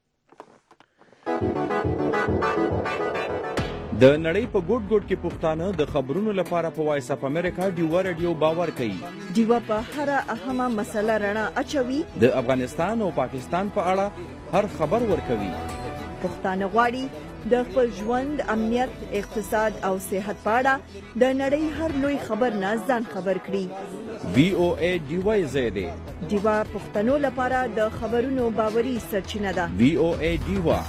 Speaker 13: د نړۍ په ګوټ ګوټ کې پښتانه د خبرونو لپاره په وایس اف امریکا ډیوا رادیو باور کوي.
Speaker 1: ډیوا په هر اهمه مسله رڼا اچوي.
Speaker 13: د افغانستان او پاکستان په اړه هر خبر ورکوي.
Speaker 1: پښتانه غواړي د خپل ژوند، امنیت، اقتصاد او صحت په اړه د نړۍ هر لوی خبر نه ځان خبر کړي.
Speaker 13: وی او ای ډیوا زیاده
Speaker 1: ډیوا پښتنو لپاره د خبرونو باوري سرچینه ده.
Speaker 13: وی او ای ډیوا.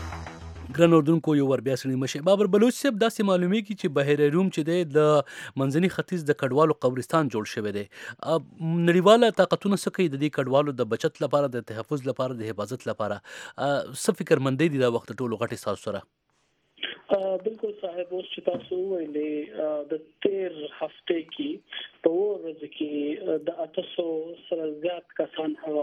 Speaker 6: ګران اردوونکو، یو ور بیا سړي مشه بابر بلوچ صاحب داسې معلومیږي چې بحر روم چې دی د منځني ختیځ د کډوالو قبرستان جوړ شوی دی. نړیواله طاقتونه څه کوي د دې کډوالو د بچت لپاره، د تحفظ لپاره، د حفاظت لپاره؟ څه فکرمندۍ دي دا وخت ټولو غټې ستاسو سره؟
Speaker 14: بالکل صاحب، اوس چې تاسو ویلې د تیر هفته کې په ورځ کې د 800 سره زیات کسان هغه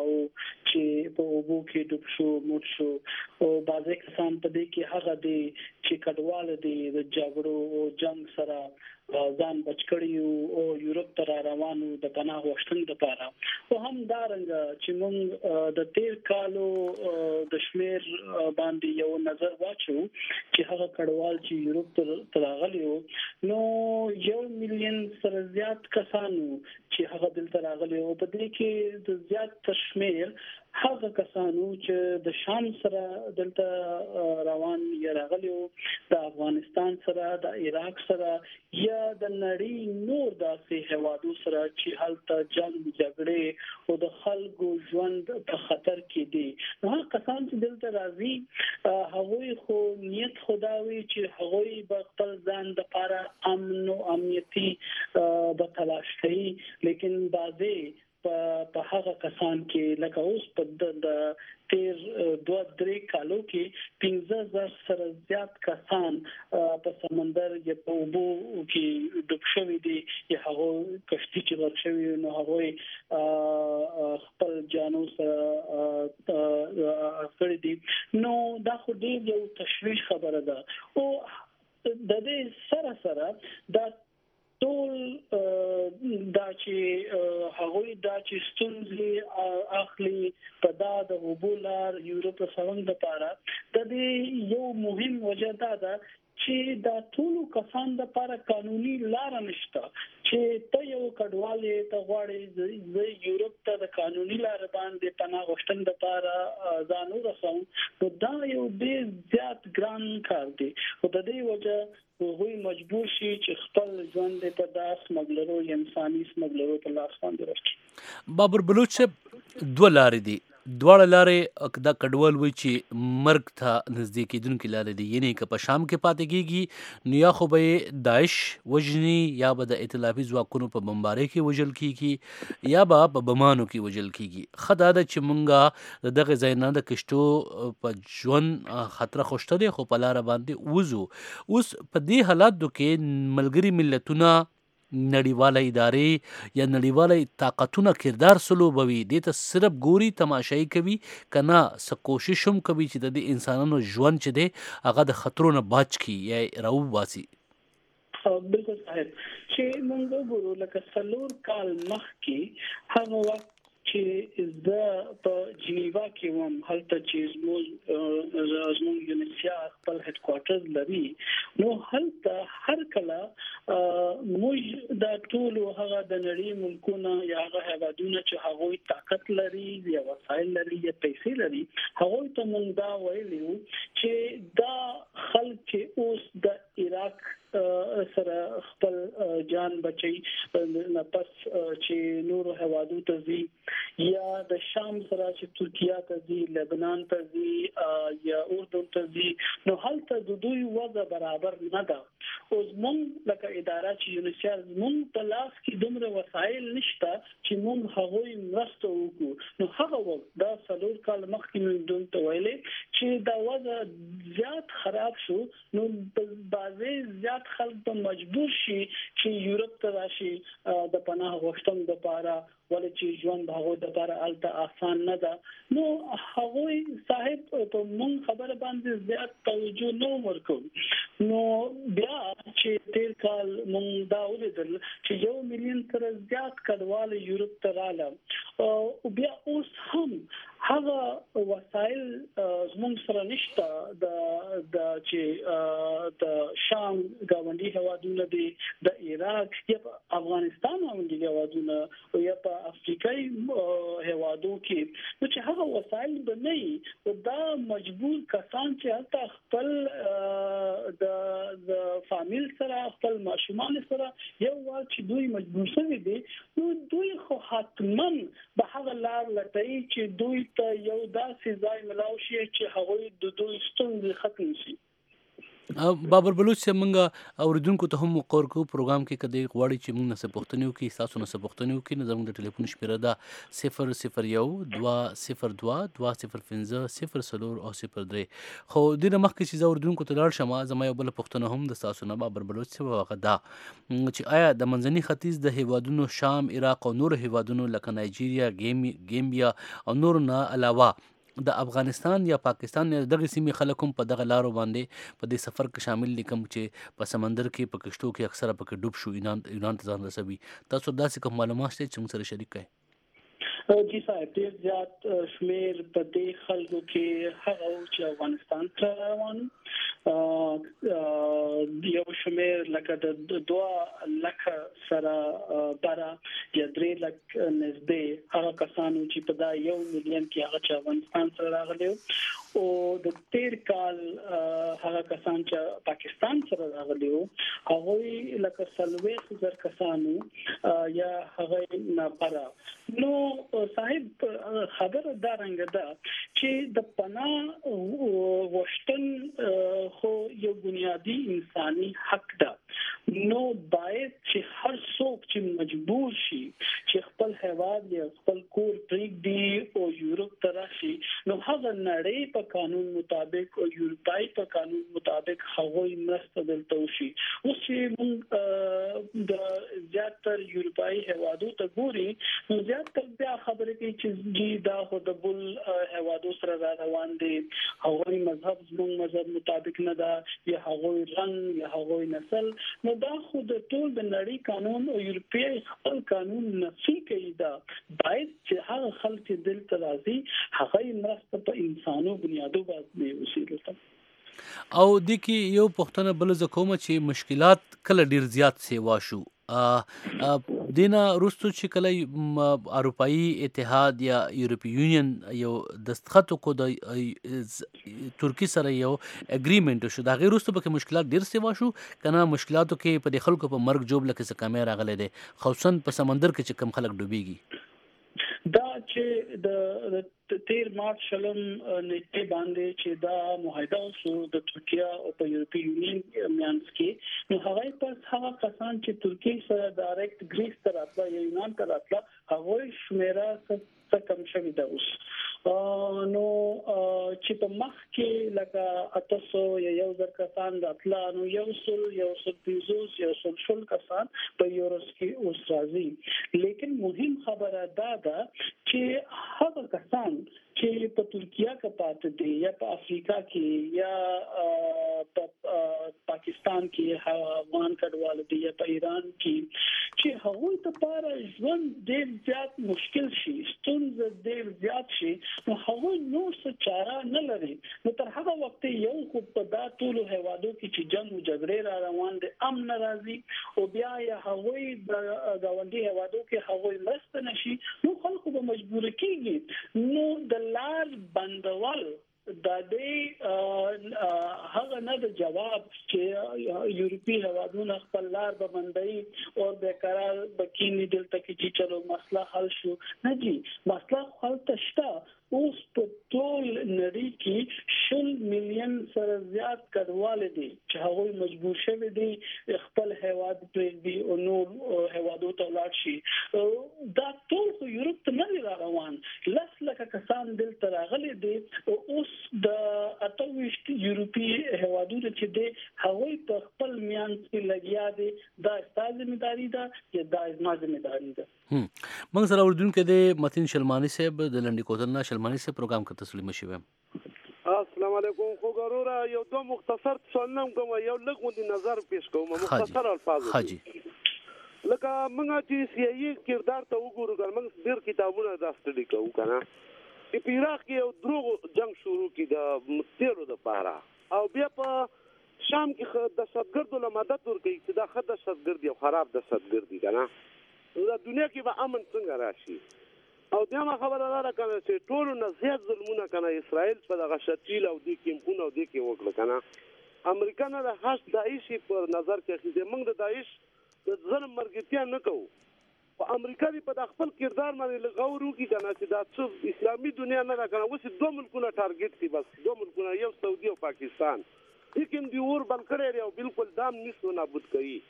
Speaker 14: چې په اوبو کې ډوب شو، موت شو، او بعضې کسان په دې کې هغه دي چې کډوال دي د جګړو او جنگ سره ځان بچ کړي او یورپ ته را روانو د پناه غوښتنې لپاره. او هم دا رنګه چې موږ د تیر کالو د شمیر باندې یو نظر واچو چې هغه کډوال چې یورپ ته راغلي وو، نو 1 میلیون سره زیات کسانو چې هغه دلته راغلي وو. په دې کې د زیات شمیر هغه کسانو چې د شام سره دلته روان یا راغلي وو، د افغانستان سره، د عراق سره، یا د نړۍ نور داسې هیوادو سره چې هلته جنگ، جګړې او د خلکو ژوند په خطر کې دي. نو هغه کسان چې دلته راځي هغوی خو نیت خداوي چې هغوی به خپل ځان د لپاره امن او امنیتي به تلاش کوي، لیکن بعضې په هغه کسان کې لکه اوس په د تیر 2-3 کالو کې 15,000 سره زیات کسان په سمندر یا په اوبو کې ډوب شوي دي، یا هغه کشتي چې غرق شوي نو هغه خپل جانو سره کړی دي. نو دا خو ډېر یو تشویش خبره ده. او د دې سره سره دا ټول دا چې هغوی دا چې ستونزې اخلي په دا د اوبو لار یورپ سرنګ لپاره، د دې یو مهم وجه دا ده چې دا ټول کسان د لپاره قانوني لار نشته چې ته یو کډوال ته غواړي د یورپ ته د قانوني لار باندې پناه غوښتنې لپاره ځان ورسوم، نو دا یو ډېر زیات ګران کار دی. او د دې وجه هغوی مجبور شي چې خپل ژوند په داس سمګلرو یا انساني سمګلرو په لاس باندې ورکړي.
Speaker 6: بابر بلوچ دوه لارې دي. دواړه لارې دا کډوال وایي چې مرګ ته نږدې کېدونکې لارې دي، یعنې که په شام کې پاتې کېږي نو یا خو به یې داعش وژني، یا به د ائتلافي ځواکونو په بمبارۍ کې وژل کېږي، یا به په بمانو کې وژل کېږي. ښه دا ده چې مونږ د دغې ځای نه د کشتو په ژوند خطره خو شته دی، خو په لاره باندې وځو. اوس په دې حالاتو کې ملګري ملتونه، نړیواله ادارې یا نړیواله طاقتونه کردار سلوبوي، دې ته صرف ګوري، تماشایي کوي، که نه څه کوشش هم کوي چې د دې انسانانو ژوند چې دی هغه د خطرو نه بچ کړي یا راوباسي؟
Speaker 14: بالکل صاحب، چې موږ وګورو لکه 4 کال مخکې هغه وخت چې د په جنیوا کې هم هلته چې زموږ یونیسیا خپل هډ کوارټرز لري نو هلته هر کله موږ د ټول هغه د نړۍ ملکونو یا هغه هیوادونو چې هغه طاقت لري یا وسایل لري یا پیسې لري هغه ته موږ دا ویلو چې دا خلک اوس د عراق سره خپل جان بچي نه پس چې نور هوادو ته ځي یا د شام سره چې ترکیه ته ځي لبنان ته ځي یا اردن ته ځي نو هلته د دوی وضع برابر نه ده اوس موږ لکه اداره چې یونیسیا موږ په لاس کې دومره وسایل نشته چې موږ هغوی مرسته وکړو نو هغه وخت دا څلور کال مخکې موږ دوی ته ویلې چې دا وضع زیات خراب شو نو بعضی زیات خلک په مجبور شي چې یورپ ته راشي د پناه غوښتنې لپاره ولې چې ژوند هغه د لپاره الته آسان نه ده نو هغه صاحب په مون خبره باندې زیات توجه نه ورکوي نو بیا چې تیر کال مون دا ولیدل چې 1 مليون تر زیات کډوال یورپ ته رااله او بیا اوس هم هغه وسایل زموږ سره نشته د چې د شام گاونډي هوادونه دي د عراق یا افغانستان باندې هوادونه او یا په افریقای هوادو کې نو چې هغه وسایل به نه او دا مجبور کسان چې حتی خپل د فامیل سره خپل ماشومان سره یو وخت چې دوی مجبور شوي دي نو دوی خو حتما به هغه لار لټوي چې دوی ته یو داسې ځای ملاو شي چې هغه د دوی ستونزې ختم شي
Speaker 6: بابر بلوچ سے منگا اوریدونکو ته هم وقور کو پروګرام کې کدی غواړي چې موږ نه سپوښتنیو کې تاسو نه سپوښتنیو کې زموږ د ټلیفون شمیره ده 001-202-050-0 او 03 خو د مخکې چې اوریدونکو ته لاړ شمه زما یو بل پوښتنه هم د تاسو نه بابر بلوچ سے واغه ده چې آیا د منځني ختیځ د هیوادونو شام عراق او نور هیوادونو لکه نایجیریا ګیمبیا او نور نه علاوه د افغانستان یا پاکستان یا دغه سیمې خلک هم په دغه لارو باندې په دې سفر کې شامل لیکم چې په سمندر کې په کشتو کې اکثره په ډوب شو ایران ته ځان رسوي تاسو داسې کوم معلومات شته چې موږ سره شریک کړئ
Speaker 14: جی صاحب ډیر زیات شمیر په دې خلکو کې هغه چې افغانستان ته روان یو شمیر لکه د 2 لک سره برا یا 3 لک نږدې هغه کسانو چې په دا 1 مليون کې هغه چې افغانستان سره راغلي او د تیر کال هغه کسان چې پاکستان سره راغلي هغه لکه 30,000 کسانو یا هغه نه برا نو صاحب خبره دا رنګ ده چې د پناه غوښتن خو یو بنیادی انساني حق ده نو باید چې هر څوک چې مجبور شي چې خپل هیواد یا خپل کور پرېږدي او یورپ ته راشي نو هغه نړۍ په قانون مطابق او یورپای په قانون مطابق هغه مرسته دلته وشي اوس چې موږ د زیاتره یورپای هیوادو ته ګوري نو زیاتره بیا خبرې کوي چې جی دا خو د بل هیوادو سره روان دي هغه مذهب زموږ مذهب مطابق نه ده یا هغه رنګ یا هغه نسل نو دا خو د ټول د نړۍ قانون او یورپی خپل قانون نفي کوي دا باید چې هغه خلک دلته راځي هغه مرسته په انسانو بنیادو باندې وسیله
Speaker 6: او د کی یو پښتنه بل زکوم چې مشکلات کله ډیر زیات سیوا شو دینا روستو چې کله اروپאי اتحاد یا یورپی یونین یو دستخط کو د ترکی سره یو اګریمنت شو دا غیر روستو به مشکلات ډیر سیوا شو کنه مشکلاتو کې په خلکو په مرګ جوب لکه څه کمه راغله دي خصوصا په سمندر کې چې کم خلک ډوبېږي
Speaker 14: دا چې د تیر مارچ شلم نیټه باندې چې دا معاهده شو د ترکیه او په یورپی یونین میانس کې نو هغه پس هغه کسان چې ترکیه سره ډایرکټ گریس ته راتله یا یونان ته راتله هغه شمیره څه کم شوی ده اوس نو چې په مخ کې لکه اتاسو یا 1000 کسان راتله نو یو سل کسان په یورس کې اوس راځي لیکن مهم خبره دا ده چې هغه کسان چې په ترکیه کې پاتې دي یا په افریقا کې یا په پاکستان کې افغان کډوال دي یا په ایران کې چې هغوی ته لپاره ژوند ډېر زیات مشکل شي ستونزې ډېر زیات شي نو هغوی نو څه چاره نه لري نو تر هغه وخت یو خو په دا ټول هیوادو کې چې جنگ او جګړې را روان دي امن راځي او بیا یا هغوی د گاونډي هیوادو کې هغوی مرسته نشي نو خلکو به مجبور کیږي نو د لار بندول دا دې هغه نه د جواب چې یورپی هوادونه خپل لار به بندي او بیقرار بکینی دلته کې چې چلو مسله حل شو نه جی مسله حل تشتا اوس په ټول نړۍ کې 100 مليون سره زیات کډوال دي چې هغوی مجبور شوي دي خپل هیواد پرېږدي او نور هیوادو ته لاړ شي دا ټول خو یورپ ته نه روان لس لکه کسان دلته راغلي دي او اوس د 28 یورپی هیوادونو چې دي هغوی په خپل میان کې لګیا دي دا ستاسو ځمېداري ده یا دا زما ځمېداري ده
Speaker 6: موږ سره اردوونکو د متین شلمانی صاحب د لنډي کوتل نه شلمانی صاحب پروګرام کې تسلیم شوی
Speaker 15: السلام علیکم خو ګورورا یو دو مختصر سوالنم کوم یو لږ نظر پیش کوم مختصر الفاظ
Speaker 6: حاجی
Speaker 15: لکه موږ چې سیاسي کردار ته وګورو موږ ډیر کتابونه راستړي کوو کنه په عراق کې یو دروغ جنگ شروع کی د مستیرو د پاره او بیا په شام کې د دهشتګردو له مدد ورکړي چې دا خد دهشتګرد یو خراب دهشتګردي کنه د دنیا کې به امن څنګه راشي او دا ما خبره را کنه چې ټول نه زیات ظلمونه کنه اسرائیل په دغه شتیل او د کیمپونو د کې وکړه کنه امریکا نه د هاش داعش په نظر کې اخیسته موږ د داعش د ظلم مرګتیا نه کوو په امریکا دی په خپل کردار باندې لغورو کې کنه چې دا څو اسلامي دنیا نه کنه اوس دوه ملکونه ټارګټ دي بس دوه ملکونه یو سعودي او پاکستان لیکن دی اور بل کړی او بالکل دام نسو نابود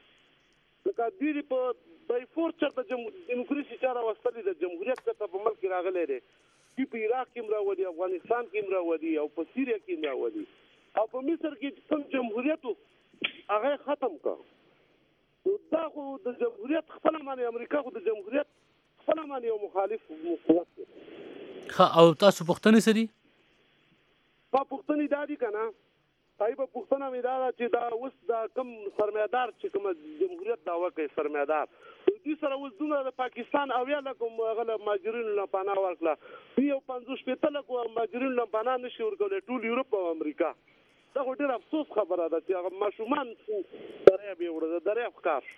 Speaker 15: کړي لکه دوی په بای فورس د دیموکراسي چاره واستلې د جمهوریت څخه په ملک راغلي دي چې په عراق کې راوړي افغانستان کې راوړي او په سیریا کې راوړي او په مصر کې کوم جمهوریت هغه ختم کړ دا خو د جمهوریت خپل معنی امریکا خو د جمهوریت خپل معنی یو مخالف مخالف
Speaker 6: او تاسو پوښتنه سری
Speaker 15: په پوښتنه دادی کنه پای په پښتنه مې دا چې دا اوس دا کم سرمایدار چې کوم جمهوریت دا وکړي سرمایدار دوی سره اوس دونه د پاکستان او یا کوم غل ماجرین له پناه ورکړه یو 50 لکه ماجرین له پناه نشي ورکول ټول یورپ او امریکا دا ډېر افسوس خبره ده چې هغه ماشومان دریا به وړه دریا ښکار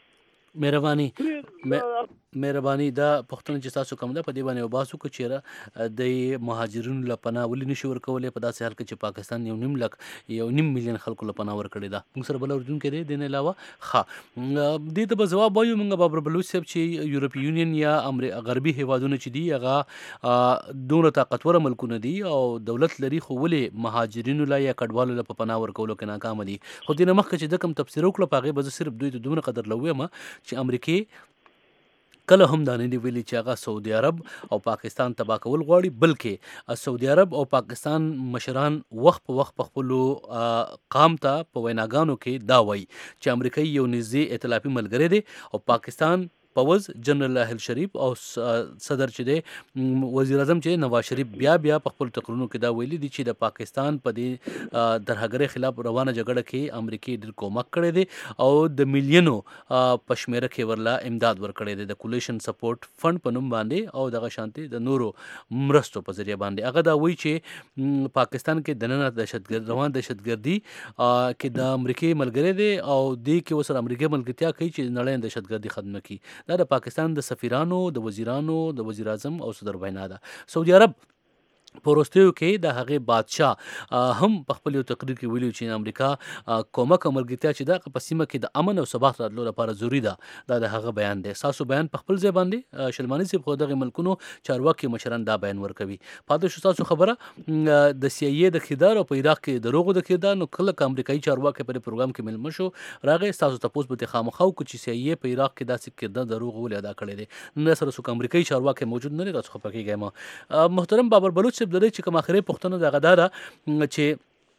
Speaker 6: مهرباني دا پښتون چې تاسو کوم ده په دې باندې وباسو کو چیرې د مهاجرینو لپاره ولې نشي ورکولې په داسې حال کې چې پاکستان یو نیم ملیون خلکو لپاره ورکړي دا موږ سره بل اردن کې دی دین علاوه دې ته به جواب وایو موږ بابر بلوچ صاحب چې یورپی یونین یا غربي هیوادونه چې دی هغه دوه طاقتور ملکونه دي او دولت لري خو ولې مهاجرینو لا یا کډوالو لپاره پناه ورکولو کې ناکام دي خو دې مخکې چې د کوم تفسیر وکړو پاغه به صرف دوی ته دومره قدر لوي ما چې امریکای کله هم دا نه دی ویلي چې هغه سعودي عرب او پاکستان تباه کول غواړي بلکې سعودي عرب او پاکستان مشران وخت په وخت په خپل قام ته په ویناګانو کې دا وایي چې امریکای یو نږدې ائتلافي ملګری دی او پاکستان پوز جنرال اهل شریف او صدر چې دی وزیر اعظم چې نواز شریف بیا په خپل تقریرونو کې دا ویلي دي چې د پاکستان په دې درهګرۍ خلاف روانه جګړه کې امریکای ډېر کومک کړی دی او د میلیونو پشمیره کې ورلا امداد ورکړی دی د کولیشن سپورټ فند په نوم باندې او دغه شانتي د نورو مرستو په ذریعہ باندې هغه دا وایي چې پاکستان کې دننه دهشتګردي کې د امریکای ملګری دی او دې کې وسره امریکای ملګرتیا کوي چې نړۍ دهشتګردي ختم کړي دا د پاکستان د سفیرانو د وزیرانو د وزیر اعظم او صدر وینا ده سعودي عرب پروستیو کې د هغه بادشاه هم په خپل تقریر کې ویلي چې امریکا کومک ملګرتیا چې د پسیمه کې د امن او ثبات راتلو لپاره ضروری ده دا د هغه بیان دی تاسو بیان په خپل ځای باندې شلمانی صاحب خو دغه ملکونو چارواکي مشران دا بیان ورکوي پاتې شو تاسو خبره د CIA د کردار او په عراق کې دروغو د کردار نو کله امریکایي چارواکي په پروګرام کې ملمه شو راغی تاسو تاسو په خامخاو کو چې CIA په عراق کې داسې کردار دروغ ول ادا کړی دی نه سره څوک امریکایي چارواکي موجود نه دي تاسو خو پکې ګایم محترم بابر بلوچ د چې کوم اخري پښتنو دغه دا چې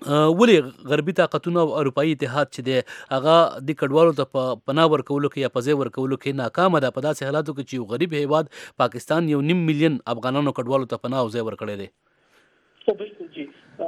Speaker 6: ولې غربي طاقتونه او اروپایي اتحاد چې دی هغه د کډوالو ته په پناه ورکولو کې یا په ځای ورکولو کې ناکامه ده په داسې حالاتو کې چې یو غریب هیواد پاکستان 1.5 ملیون افغانانو کډوالو ته پناه او ځای ورکړی دی؟
Speaker 14: خو بالکل جی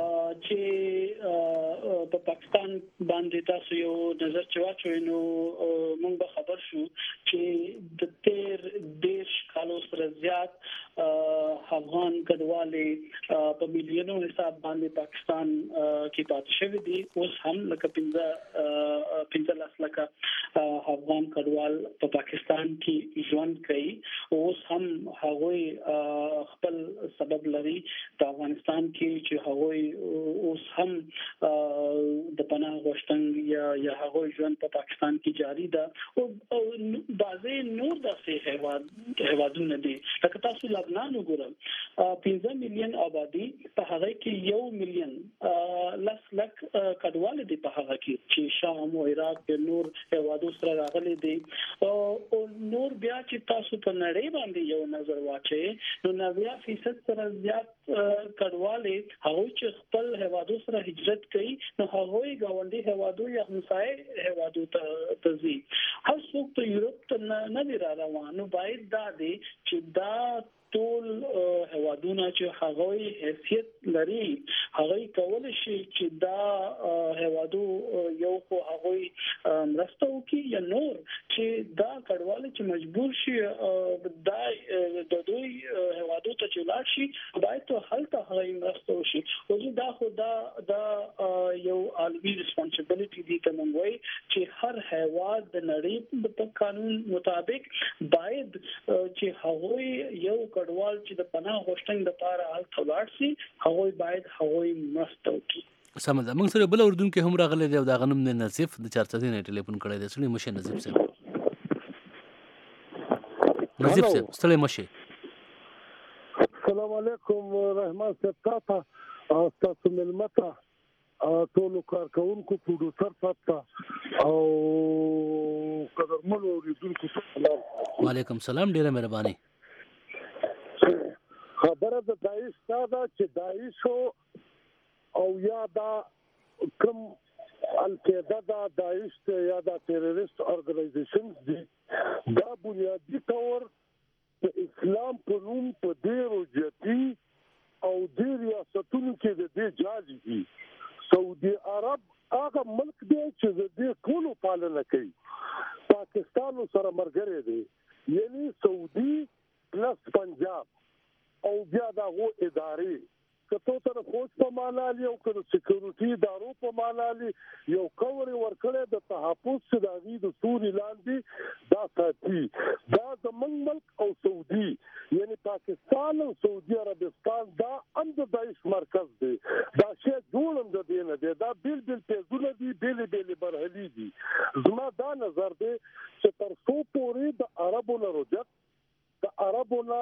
Speaker 14: چې په پاکستان باندې تاسو یو نظر چواچوي نو موږ به خبر شو چې د تیر دیش کالو سره زیات افغان کډوالې په میلیونو حساب باندې پاکستان کې پاتې شوی دي. اوس هم لکه 15 لکه افغان کډوال په پاکستان کې ژوند کوي. اوس هم هغوی خپل سبب لري په افغانستان کې چې هغوی اوس هم د پناه غوښتنې یا هغوی ژوند په پاکستان کې جاری ده او بعضی نور داسې هیوادونه دي لکه تاسو لبنان وګورئ 15 میلیون آبادی په هغه کې 1 میلیون لک کډوال دي په هغه کې چې شام او عراق او نور هیوادو سره راغلي دي او نور بیا چې تاسو په نړۍ باندې یو نظر واچئ نو 90% سره زیات کډوالې هغوی چې خپل هیوادو سره هجرت کوي نو هغوی ګاونډي هیوادو یا همسایه هیوادو ته ځي. هر څوک په یورپ ته نه دی روان نو باید دا دی چې دا ټول هیوادونه چې هغوی حیثیت لري هغوی کولای شي چې دا هیوادو یو خو هغوی مرسته وکړي یا نور چې دا کډوال چې مجبور شي د دوی هیوادو ته چې لاړ شي باید ته هلته هغوی مرسته وشي. او دا خو دا یو عالمي ریسپانسیبিলিټي دي ته موږ وایي چې هر هیواد د نړۍ په قانون مطابق باید چې هغوی یو کډوال چې د پناه غوښتنې لپاره هلته لاړ شي هغوی باید هغوی مرسته وکړي.
Speaker 6: سم ده. موږ سره بل اردوونکي هم راغلی دی او د هغه نوم دی نظیف د چارڅدي نه ټلیفون کړی دی. ستړي مشه نظیف صاحب. نظیف صاحب ستړي مشه.
Speaker 16: السلام علیکم رحمان صاحب تا تاسو ملمتا ټول کارکونکو پروډوسر صاحب او قدرمنو اوریدونکو سلام.
Speaker 6: وعلیکم سلام ډیره مهرباني.
Speaker 16: خبره د داعش دا چې داعش او یا دا کوم القاعده دا داعش یا دا ټیرریست اورګنایزیشنز دي دا بنیادی طور په اسلام په نوم په ډیرو جدي او ډیر ریاستونو کې د دې جاج دي. سعودي عرب هغه ملک دی چې د دې ټولو پالنه کوي. پاکستان سره مرګره دی یعنی سعودي پلس پنجاب او بیا دا غو ادارې کته تر فوج په مالالي او کله سکیورټي ادارو په مالالي یو کور ورکړې د تحفظ سداغي د سوري لاندې دا ساتي دا د ملک او سعودي یعنی پاکستان او سعودي عربستان دا اند دایښ مرکز دی. دا شی جوړم د دینه دی دا بیل پیزونه دي بیل برهلي دي. زما دا نظر دی چې تر څو پورې د عربو نه رجت د عربو نه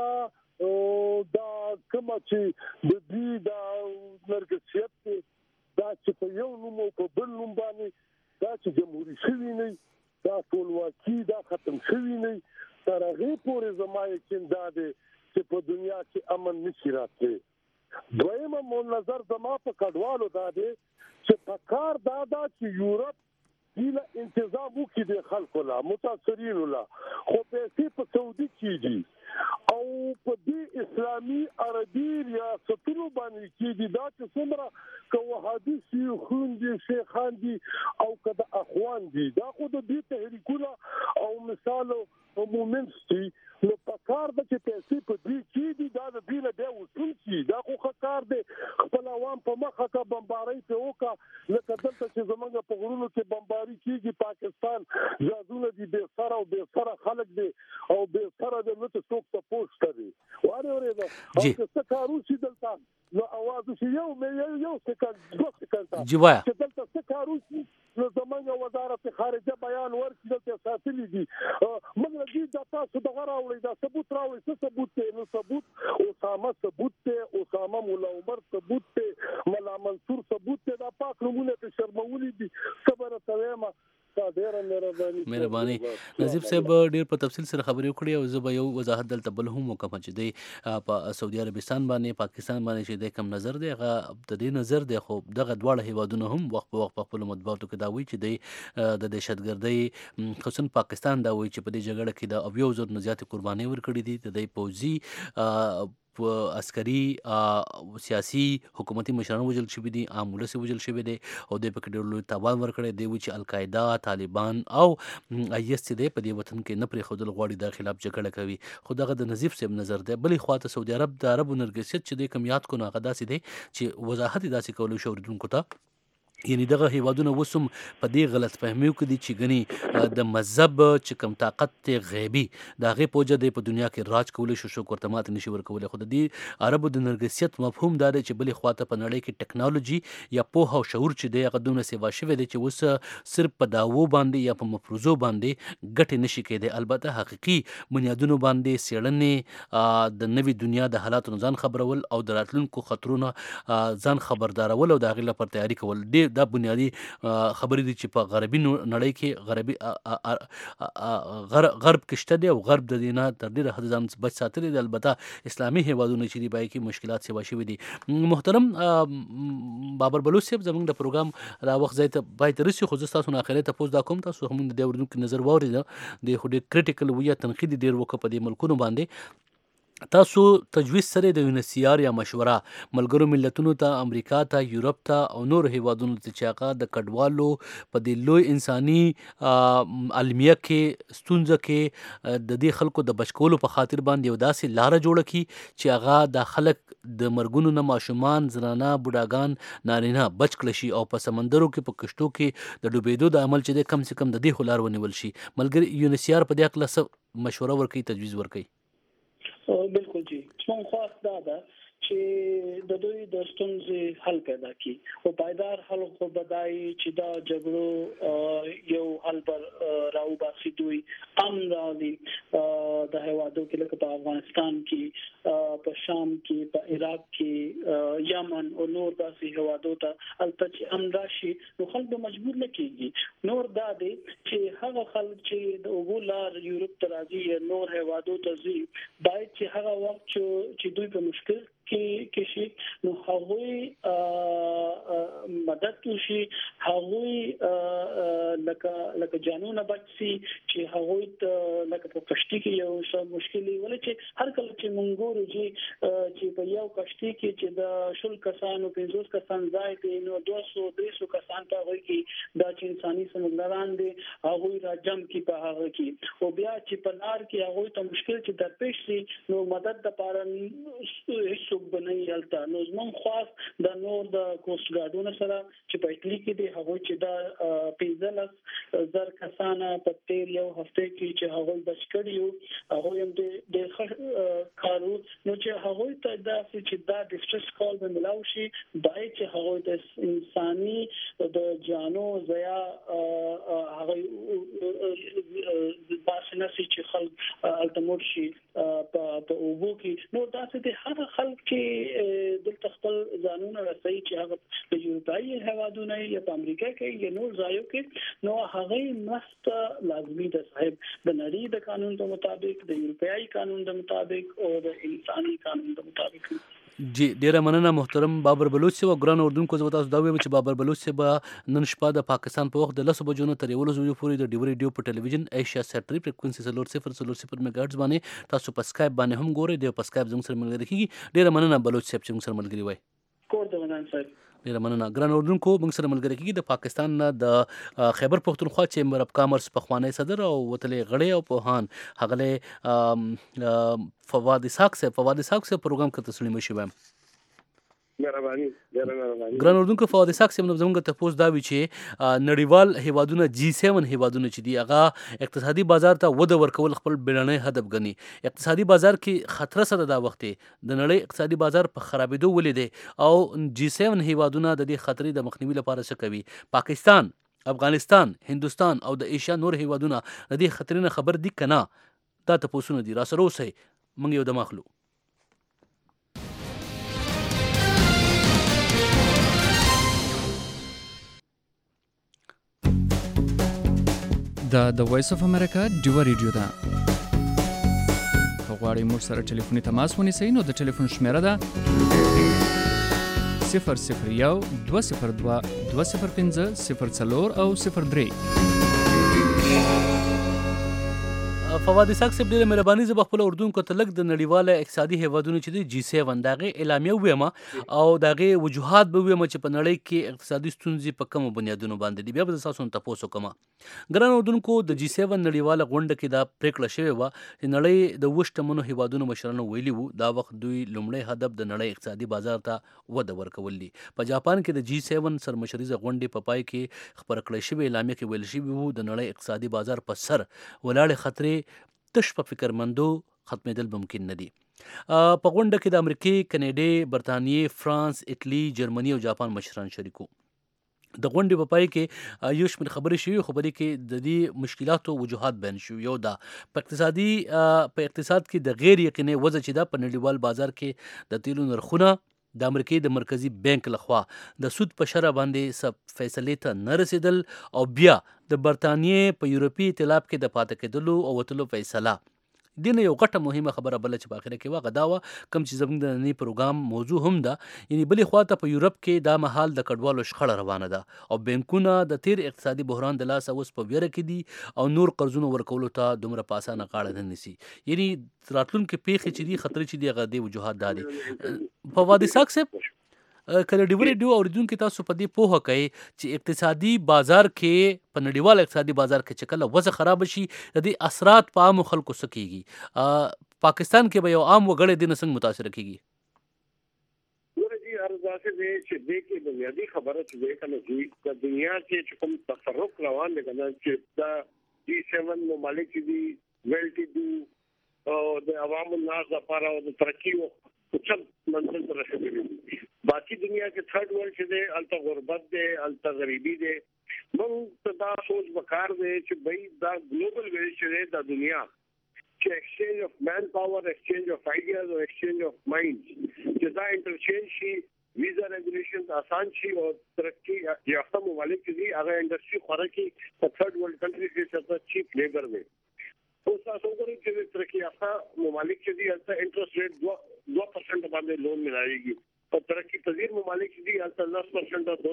Speaker 16: دا کومه چې د دې دا نرګسیت دا چې په یو نوم او په بل نوم باندې دا چې جمهوریت شوی نه دا ټولواکي دا ختم شوی نه تر هغه پورې زما یقین دا دی چې په دنیا کې امن نشي راتلی. دویمه مو نظر زما په کډوالو دا دی چې په کار دا چې یورپ دیله انتظام وکړي د خلکو لا متاثرینو لا خو پیسې په سعودي کېږي او په دې اسلامي عربي ریاستونو باندې کېږي دا چې څومره که وهابي شیخان دي شیخان دي او که د اخوان دي دا خو د دې تحریکونه او مثال مومنټس دي نو په کار د چې پیسې په دې کېږي دا د دې نه بیا وصول شي دا خو کار دی خپل عوام په مخه کا بمبارۍ ته وکړه لکه دلته چې زمونږ په غرونو کې بمباري کېږي پاکستان جازونه دي بې سره او بې سره خلک دي او بې سره د نو څوک ته پوښته دي واره ورېده او که څه کار وشي دلته نو اواز وشي یو سکند 2 سکند چې دلته څه کار وشي نو زمونږ وزارت خارجه بیان ورکړي دلته ساتلي دي موږ لږی دا تاسو دغه راوړئ دا ثبوت راوړئ څه ثبوت دی نو ثبوت اسامه ثبوت دی اسامه مولا عمر ثبوت دی ملا منصور ثبوت دی دا پاک نمونه ته شرمولي دي صبر تویما
Speaker 6: مهرباني. نظیف صاحب ډیر په تفصیل سره خبرې وکړې او زه به یو وضاحت دلته بل هم وکم چې دی په سعودي عربستان باندې پاکستان باندې چې دی کم نظر دی هغه د دې نظر دی خو دغه دواړه هیوادونه هم وخت په وخت په خپل مطبوعاتو کې دا وایي چې دی د دهشتګردۍ خصوصا پاکستان دا وایي چې په دې جګړه کې د 90,000 نه زیاتې قربانۍ ورکړي دي د دې پوځي عسکري سیاسي حکومتي مشران وژل شوي دي عام ولس وژل شوی دی او دوی پکې ډېر لوی تاوان ورکړی دی چې القاعده طالبان او IS چې دی په دې وطن کې نه پرېښودل غواړي د خلاف جګړه کوي خو دغه د نظیف صاحب نظر دی بلې خواته سعودي عرب د عربو نرګسیت چې دی کم یاد کو نو هغه داسې دی چې وضاحت یې داسې کولی شو اورېدونکو ته یعنی دغه هیوادونه وسم په دې غلط فهمیو کې دي چې غني د مذهب چې کم طاقت غیبي د هغې په وجه دی په دنیا کې راج کولی شو شوک ورته ماته نشي ورکولی خو د دې عربو د نرګسیت مفهوم دا دی چې بلې خواته په نړۍ کې ټکنالوژي یا پوهه او شعور چې دی هغه دومره سیوا شوی دی چې اوس صرف په دعوو باندې یا په مفروضو باندې ګټې نشي کېدی البته حقیقي بنیادونو باندې څېړنې د نوې دنیا د حالاتو ځان خبرول او د راتلونکو خطرونو ځان خبردارول او د هغې لپاره تیاري کول دا بنیادی خبرې دي چې په غربي نړۍ کې غرب کې شته دی او غرب د دې نه تر ډېره حده ځان بچ ساتلی دی البته اسلامي هیوادونه چې دي په هغې کې مشکلات سیوا شوي دي محترم بابر بلوچ صاحب زموږ د پروګرام را وخت ځای ته پای ته رسي خو زه ستاسو نه اخري تپوس دا کوم تاسو هم د دې اورېدونکي نظر واورېده د خو ډېر کریټیکل و یا تنقید ډېر وکړه په دې ملکونو باندې تاسو تجویز سره د UNHCR یا مشوره ملګرو ملتونو ته امریکا ته یورپ ته او نور هیوادونو ته چې هغه د کډوالو په دې لوی انساني علمیه کې ستونزه کې د دې خلکو د بچ کولو په خاطر باندې یو داسې لاره جوړه کړي چې هغه د خلک د مرګونو نه ماشومان زنانه بوډاګان نارینه بچ کړي شي او په سمندرو کې په کشتو کې د ډوبېدو د عمل چې د کم سے کم د دې خو لار ونیول شي ملګري UNHCR په دې هکله څه مشوره ورکوي تجویز ورکوي
Speaker 14: بالکل جی څنګه خاص دا چې د دوی د ستونزې حل پیدا کړي او پایدار حل خو بدای چې دا جګړو یو حل پر راو باسي دوی امن راوي د هیوادو کې لکه په افغانستان کې په شام کې په عراق کې یمن او نور داسې هیوادو ته البته چې امن راشي نو خلک به مجبور نه کیږي نور دا دی چې هغه خلک چې د اوبولار یورپ ته راځي نور هیوادو ته ځي باید چې هغه وخت چې دوی په مشکل کې شي نو هغوی مدد وشي هغوی لکه جانونه بچي چې هغوی لکه په کشتي کې یو څه مشکلې ولې چې هر کله چې مونږ ګورو چې په یو کشتي کې چې د 10 کسانو 50 کسان ځای دی نو 200-300 کسان په هغه کې دا چې انساني سمګلران دي هغوی را جمع کی په هغه کې او بیا چې په لار کې هغوی ته مشکل چې درپېښ شي نو مدد د پاره بنای الته نو زمون خاص د نور د کوست ګارډونو سره چې په اټلی کې دی هغه چې دا 15,000 کسانه په تیر یو هفته کې چې هغه بچ کړیو هغه هم د کارو نو چې هغه ته دا چې دا ډیسټرس کال به ملاو شي دای چې هغه د انساني د جانو زیا هغه باسنه چې خلک التمور شي په اوبو کې نو دا چې هر خلک د خپل ځانونه رسي چې هغه د یورپای هیوادونو یا په امریکا کې یا نور ځایو کې نو هغه مست لازمي ده صاحب د نړۍ د قانون په مطابق د یورپای قانون د مطابق او د انساني قانون د مطابق
Speaker 6: جی ډیره مننه محترم بابر بلوچ صاحب ګران اردوونکو زه تاسو دا وایم چې بابر بلوچ صاحب نن شپه د پاکستان په وخت د 10 بجو نه تر 11 بجو پورې د ډیو ریډیو په ټلویزیون ایشیا سیټری فریکوئنسي 0.0 میگا هرتز باندې تاسو په اسکایپ باندې هم ګورئ د په اسکایپ زموږ سره ملګری کیږي ډیره مننه بلوچ صاحب چې موږ سره ملګری وای
Speaker 14: کور ته ونان صاحب
Speaker 6: ډیره مننه ګران اردوونکو موږ سره ملګری کیږي د پاکستان نه د خیبر پختونخوا چیمبر اف کامرس پخوانی صدر او وتلې غړی او پوهان هغله فواد اسحاق سے پروګرام کې تسلیم شوم
Speaker 15: مهرباني
Speaker 6: ګران اردوونکو فواد اسحاق سے زموږ ته پوس دا وی چې نړیوال هیوادونه G7 هیوادونه چې دی هغه اقتصادي بازار ته وده ورکول خپل بیړنی هدف ګڼي اقتصادي بازار کې خطر سره دا وخت د نړۍ اقتصادي بازار په خرابېدو ولید او G7 هیوادونه د دې خطرې د مخنیوي لپاره څه کوي پاکستان افغانستان هندستان او د ایشیا نور هیوادونه د دې خطرې نه خبر دي کنه دا ته پوسونه دي را سره اوسئ موږ یو د مخلو
Speaker 7: د وایس اف امریکا ډیوه ریډیو ده. که غواړئ موږ سره ټلیفوني تماس ونیسئ نو د ټلیفون شمیره ده 001 202 205 04 او 03.
Speaker 6: فواد اسحاق صاحب ډېره مهرباني زه به خپل اردوونکو ته لږ د نړیواله اقتصادي هیوادونو چې دی G7 د هغې اعلامیه وویم او د هغې وجوهات به وویم چې په نړۍ کې اقتصادي ستونزې په کومو بنیادونو باندې دي. بیا به زه ستاسو نه تپوس وکړم. ګران اردوونکو د G7 نړیواله غونډه کې دا پرېکړه شوې وه چې نړۍ د 7 شتمنو هیوادونو مشرانو ویلي وو دا وخت دوی لومړی هدف د نړۍ اقتصادي بازار ته وده ورکول دي. په جاپان کې د G7 سرمشریزه غونډې په پای کې خپره کړې شوې اعلامیه کې ویل شوي وو د نړۍ اقتصادي بازار په سر ولاړې خطرې تش په فکرمندو ختمېدل ممکن نه دي. په غونډه کې د امریکې، کینیډې، برطانیې، فرانس، اټلي، جرمني او جاپان مشران شریکو. د غونډې په پای کې یو شمېر خبرې شوي خو په دې کې د دې مشکلاتو وجوهات بیان شوي. یو دا په اقتصاد کې د غیر یقیني وضع چې دا په نړیوال بازار کې د تیلو نرخونه د امریکې د مرکزی بانک لخوا د سود په شرح باندې سب فیصلې ته نه رسیدل او بیا د برطانیې په یورپي ائتلاف کې د پاتې کېدلو او وتلو فیصله. دینه یو غټه مهمه خبره بل چې په اخر کې واغه دا و کوم چې زموږ د نړۍ پروګرام موضوع هم ده، یعنی بلې خواته په یورپ کې دا مهال د کډوالو شخړه روانه ده او بانکونه د تیر اقتصادي بحران د لاسه اوس په ویره کې دي او نور قرضونه ورکولو ته دومره په اسانه غاړه نه نیسي. یعنی راتلونکي پیښې چې دي خطر چې دي هغه د وجوهات دادي. فواد اسحاق صاحب کله ډیوه ریډیو اوریدونکو تاسو په دې پوهه کوي چې اقتصادي بازار کې په نړیوال اقتصادي بازار کې چې کله وضع خراب شي د دې اثرات په عامو خلکو څه کیږي؟ پاکستان کې به یو عام وګړی دې نه څنګه متاثر کیږي؟
Speaker 17: ارزاسه دې چې دې کې بنیادی خبره چې دې کنه چې د دنیا کې کوم تفرق روان دی کنه چې دا G7 ممالک دي ویلټي دي او د عوامو الناس لپاره او د ترقی او څه منزل ته رسیدلي دي. باقي دنیا کې تھرډ ورلد چې دی الته غربت دی، الته غریبي دی. موږ ته دا سوچ وکړ دی چې بھئی دا ګلوبل ویلډ چې دی د دنیا چې ایکسچینج اف مین پاور، ایکسچینج اف آئیډیاز او ایکسچینج اف مایندز چې دا انټرچینج شي، ویزا ریګولیشن آسان شي او ترقی یافته ممالک دي هغه انډستری خوره کې په تھرډ ورلد کنټری کې څه چیپ لیبر دی. اوس تاسو وګورئ چې ترقی یافته ممالک چې دي الته انټرست ریټ 2% باندې لون ملایږي. په ترقی پذیر ممالک دي الته 10%، 12%، 13%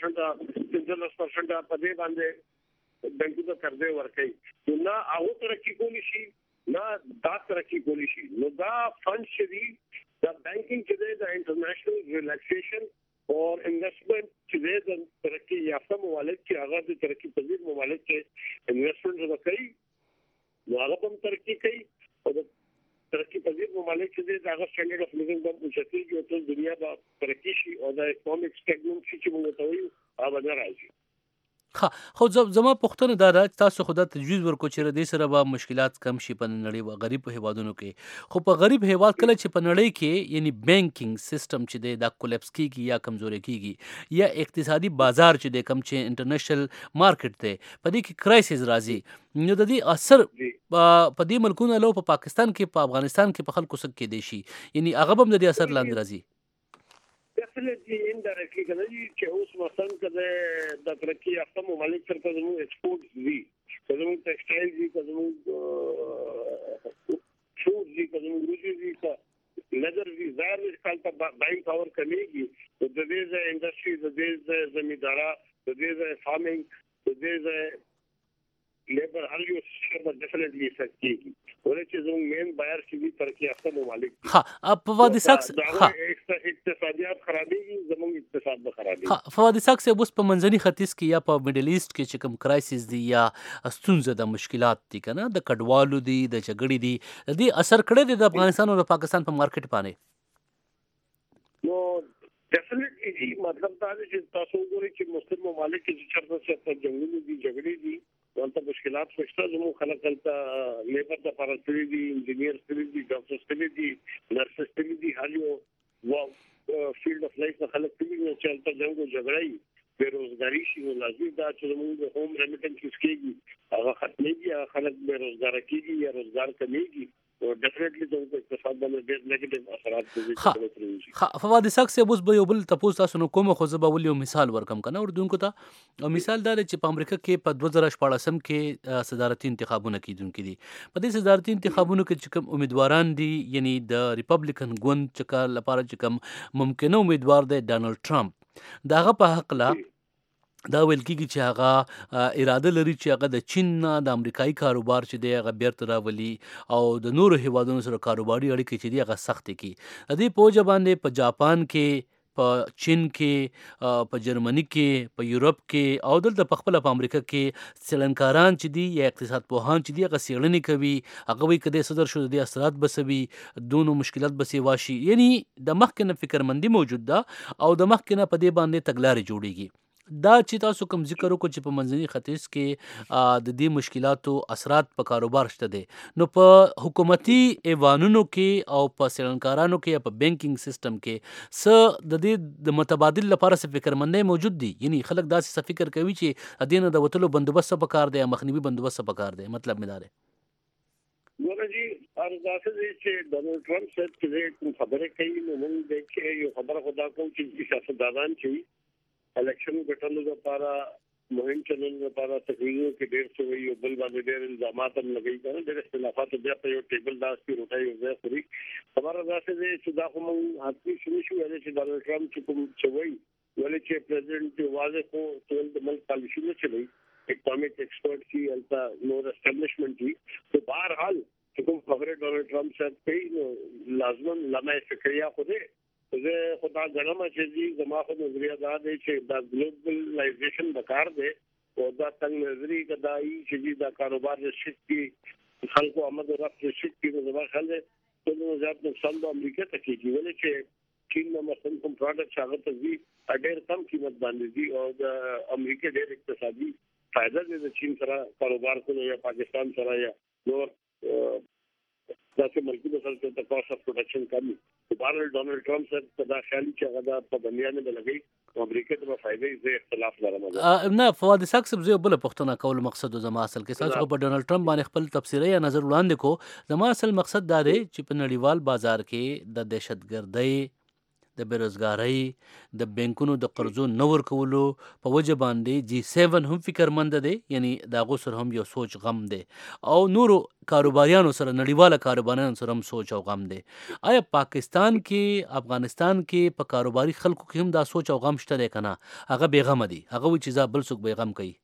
Speaker 17: په دې باندې بانکونو قرضې ورکوي. نو هغه ترقی کولی شي نه دا ترقی کولی شي. نو دا فند چې دي دا بانکینګ چې دی د انټرنیشنل ریلیکسیشن او انویسټمنټ چې دی د ترقی یافته ممالک کې هغه د ترقی پذیر ممالک کې انویسټمنټ وکړي نو هغه هم ترقی کوي او د ترقی پذیر ممالک چې دی هغه سټانډرډ اف لیوینګ هم اوچتېږي او ټول دنیا به ترقی شي او د اکونومیک سټیګمنټ چې موږ ته وایو هغه نه راځي.
Speaker 6: خو زما پوښتنه دا ده چې تاسو خو دا تجویز ورکو چې دې سره به مشکلات کم شي په نړۍ او غریب هیوادونو کې. خو په غریب هیواد کله چې په نړۍ کې یعنی بانکینګ سیستم چې دی دا کولیپس کیږي یا کمزوري کیږي یا اقتصادي بازار چې دی کم چې انټرنیشنل مارکیټ دی په دې کې کرایسس راځي نو د دې اثر په دې ملکونو له په پاکستان کې په افغانستان کې په خلکو سره کې دی شي یعنی هغه هم د دې اثر لاندې راځي.
Speaker 17: definitely indirectly کنه چې اوس مثلا کده د ترقی یافته ممالک سره زموږ ایکسپورټ دي، زموږ ټیکسټایل دي، زموږ فود دي، زموږ روزي دي، لیدر دي، ظاهر کال ته باینګ پاور کمیږي. د دې انډستری، د دې زمیندارا، د دې فارمینګ، د دې لیبر هر یو څه ډیفینټلی افیکټ کیږي. ولې چې زموږ مین بایر چې دي ترقی یافته ممالک دي.
Speaker 6: فواد اسحاق
Speaker 17: اقتصادیات خرابېږي، زموږ اقتصاد به خرابېږي.
Speaker 6: فواد اسحاق صاحب اوس په منځني ختیځ کې یا په میډل ایسټ کې چې کوم کرایسس دي یا ستونزه د مشکلات دي کنه د کډوالو دي د جګړې دي د دې اثر کړی دی د افغانستان او د پاکستان په مارکیټ باندې؟
Speaker 17: نو ډیفینټلی مطلب دا دی چې تاسو وګورئ چې مسلم ممالک چې چرته جنگونه دي، جګړې دي، ولته مشکلات شته. زموږ خلک دلته لیبر د پارستري دي، انجینیر ستري دي، ډاکټر ستري دي، نرس ستري دي، هر یو فیلډ اف لایف نه خلک دي چې دلته جنگ او جګړه بیروزګاری شي. نو لازمي دا چې زموږ هوم ریمیټنس کېږي هغه ختمېږي، خلک بیروزګار کېږي یا روزګار کمیږي. او ډیفینټلی د اقتصاد هغه باندې ډېر نیگیټیو اثرات کوي.
Speaker 6: فواد اسحاق صاحب اوس به یو بل تاسو تاسو نو کوم خو زه به ول یو مثال ورکم کنه اردوونکو ته. او مثال دا چې په امریکا کې په 2014 کې صدارتي انتخابونه کیدونکو دي. په دې صدارتي انتخابونو کې چې کوم امیدواران دي یعنی د ریپبلیکن ګوند چې کار لپاره چې کوم ممکنه امیدوار دی ډانلډ ټرمپ داغه په حق لا دا ویل کېږي چې هغه اراده لري چې هغه د چین نه د امریکایي کاروبار چې دی هغه بیرته راولي او د نورو هیوادونو سره کاروباري اړیکې چې دی هغه سختې کړي. د دې په وجه باندې په جاپان کې په چین کې په جرمني کې په یورپ کې او دلته په خپل په امریکا کې څېړنکاران چې دي یا اقتصاد پوهان چې دي هغه څېړنې کوي هغه وایي که دې صدر شو د دې اثرات بسوي دونو مشکلات بسې واشي یعنی د مخکې نه فکرمندي موجود ده او د مخکې نه په دې باندې تګلارې جوړیږي. دا چې تاسو کوم ذکر وکړو چې په منځني ختیځ کې د دې مشکلاتو اثرات په کاروبار شته دي نو په حکومتي ایوانونو کې او په څېړنکارانو کې یا په بانکینګ سیستم کې څه د دې د متبادل لپاره څه فکرمندۍ موجود دي یعنی خلک داسې څه فکر کوي چې د دې نه د وتلو بندوبست څه پکار دی یا مخنیوي بندوبست څه پکار دی مطلب مې دا دی.
Speaker 17: نو جی ارزاسه دې چې ډونلډ ټرمپ صاحب چې خبره کوي نو موږ دغه یو خبره خدا کوم چې سیاستدانان چې الیکشن ګټلو لپاره مهم چلن لپاره تقریرو کې ډېر څه وي او بل باندې ډېر الزامات هم لګي کنه ډېر اختلافات بیا په یو ټیبل داسې روټي یو ځای خوري. خبره راځي چې دا کوم حقیقي شروع شو ولې چې ډونلډ ټرمپ چې کوم چوي ولې چې پریزیدنت واځي خو ټول د ملک پالیسي نه چلی اکونومیک ایکسپرت کی التا نور اسټابلیشمنت کی تو بهر حال چې کوم خبره ډونلډ ټرمپ صاحب کوي نو لازم لمه فکریا خو دې زه خدا غنم چې دي زما خو نظریه دا دی چې دا ګلوبلایزیشن بکار دی او دا څنګه نظری کدائی چې دا کاروبار رشد کی خلکو آمد و رفت رشد کی نو زما خیال دی ټول زیات نقصان د امریکا ته کیږي ولې چې چین نو مثلا کوم پروډکټ هغه ته دي ډېر کم قیمت باندې دي او د امریکا ډېر اقتصادي فائدہ دی د چین سره کاروبار کولو یا پاکستان سره یا نور داسې ملکی مثلا ته کاست اف پروډکشن کمی بهر ډونلډ ټرمپ صاحب دا خیالي چې هغه د پابندیانه بلګي امریکا ته فائدې زه اختلاف لرم.
Speaker 6: نه فواد اسحاق صاحب زه بل پښتنه کول مقصد زما اصل کې تاسو په ډونلډ ټرمپ باندې خپل تفسیر یا نظر وړاندې کو زما اصل مقصد دا دی چې په نړیوال بازار کې د دهشتګردۍ د بیروزګارۍ د بانکونو د قرضو نه ورکولو په وجه باندې جی 7 هم فکرمند دی یعنی دا غو سره هم یو سوچ غم دی او نورو کاروباریانو سره نړیواله کاروباریانو سره هم سوچ او غم دی. آیا پاکستان کې افغانستان کې په کاروباري خلکو کې هم دا سوچ او غم شته دی کنه هغه بیغم دي هغه وی چې بل څوک بیغم کوي.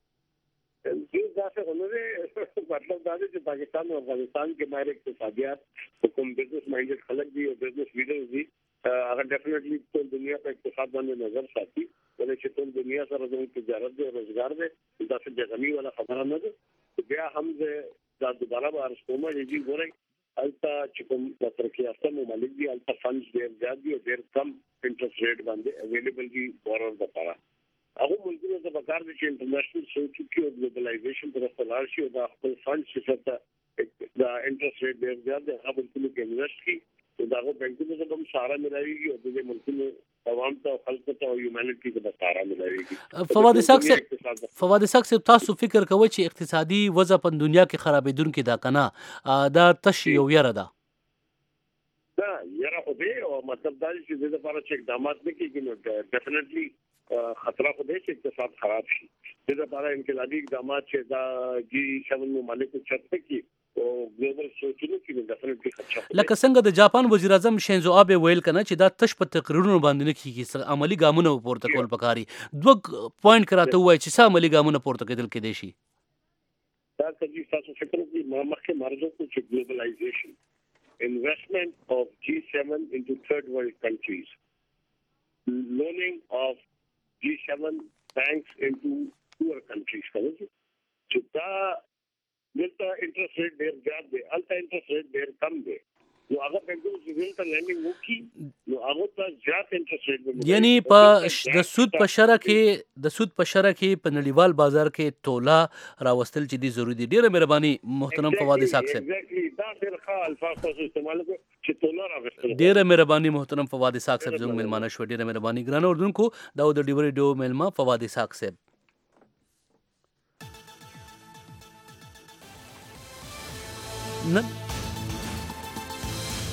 Speaker 17: مطلب دا دی چې پاکستان او افغانستان کې مایر اقتصادیات کوم بزنس مایندډ خلک دي او بزنس لیډرز دي هغه ډیفینیټلی ټول دنیا په اقتصاد باندې نظر ساتي ولې چې ټول دنیا سره د تجارت او روزګار دی دا څه جګمی ولا خبره نه ده بیا هم دا دوباره به ارسومه دي ګورئ التا چې کوم د ترکیه اصل ممالک دي التا فندز ډېر زیات دي او ډېر کم انټرست ریټ باندې اویلیبل دي بورر لپاره هغه ملکونو ته پکار دي چې انټرنیشنل سوچ کې او ګلوبلایزیشن پر خپل شي او د خپل فند چې دا انټرست ریټ ډېر زیات دی هغه ملکونو کې انویسټ کړي داغه بانکونو ته هم سارا ملایوي او د ملکونو عوام ته خلکو ته او هیومانټي ته سارا ملایوي.
Speaker 6: فواد اسحاق صاحب تاسو فکر کوئ چې اقتصادي وضع په دنیا کې خرابېدونکې ده کنه دا تش یو یره ده؟
Speaker 17: دا یره خو دی او مطلب دا چې د لپاره چې اقدامات نه کیږي نو ډیفینیټلی خطر خو دی چې اقتصاد خراب شي. د لپاره انقلابي اقدامات چې دا جی 7 ممالک چرته کی او ګلوبل سوچونو کې ډیفینیټلی خطر
Speaker 6: لکه څنګه د جاپان وزیر اعظم شینزو آبه ویل کنه چې دا تش په تقریرونو باندې نه کیږي عملی ګامونه پورته کول پکاري. دوه پوینټ کراته وای چې څه عملی ګامونه پورته کېدل کې دي شي.
Speaker 17: دا چې تاسو فکر کوئ مخکې مرزو کو چې ګلوبلایزیشن investment of G7 into third world countries, loaning of G7 banks into poor countries. So that دلته انټرست ریټ ډېر زیات دی الته انټرست ریټ ډېر کم دی نو هغه بانکونو چې دلته لینډینګ وکړي نو هغه ته زیات انټرست ریټ
Speaker 6: یعنی په د سود په شرع کې په نړیوال بازار کې تولا راوستل چې دي ضروري دي. ډېره مهرباني محترم فواد اسحاق صاحب.
Speaker 17: دا ډېر ښه الفاظ تاسو استعمال کړئ چې تولا راوستل.
Speaker 6: ډېره مهرباني محترم فواد اسحاق صاحب زموږ مېلمانه شو. ډېره مهرباني ګرانو اردوونکو دا د ډیو ریډیو مېلمه فواد اسحاق صاحب.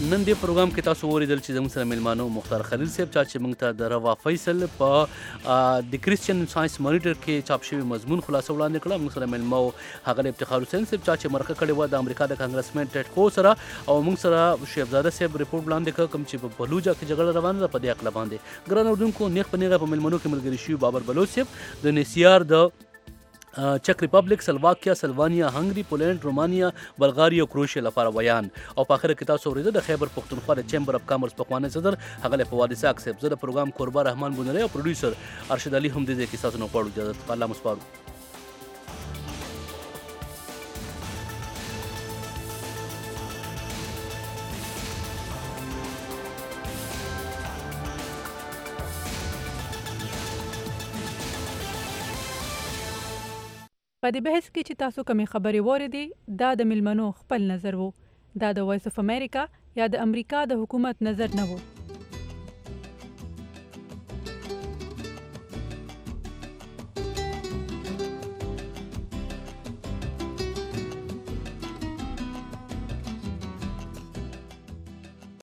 Speaker 6: نن دې پروګرام کې تاسو اوریدل چې زموږ سره میلمانو مختار خلیل صاحب چې موږ ته د روا فیصل په د کرسچن ساينس مانیټر کې چاپ شوی مضمون خلاصه وړاندې کړه. موږ سره میلمو هغه افتخار حسین صاحب چې مرکه کړې و د امریکا د کانګرسمن ټیټ خو سره او موږ سره شیخزاده صاحب ریپورت وړاندې کړ کوم چې په بلوچا کې جګړه روانه ده په دې اقلا باندې. ګران اردوونکو نیغ په نیغه په میلمنو کې ملګری شي بابر بلوچ صاحب د نسیار د چک ریپبلک، سلواکیا، سلوانیا، هنګری، پولینډ، رومانیا، بلغاریا او کروشیا لپاره ویان او په اخر کې تاسو اوریدل د خیبر پختونخوا د چیمبر اف کامرس پخوانی صدر هغه له فواد اسحاق صاحب. زه د پروګرام قربا رحمان بونری او پروډوسر ارشد علي هم دې کې تاسو نو پړو اجازه الله مسپارو.
Speaker 18: په دې بحث کې چې تاسو کومې خبرې واورېدې دا د میلمنو خپل نظر وو. دا د وایس اف امریکا یا د امریکا د حکومت نظر نه وو.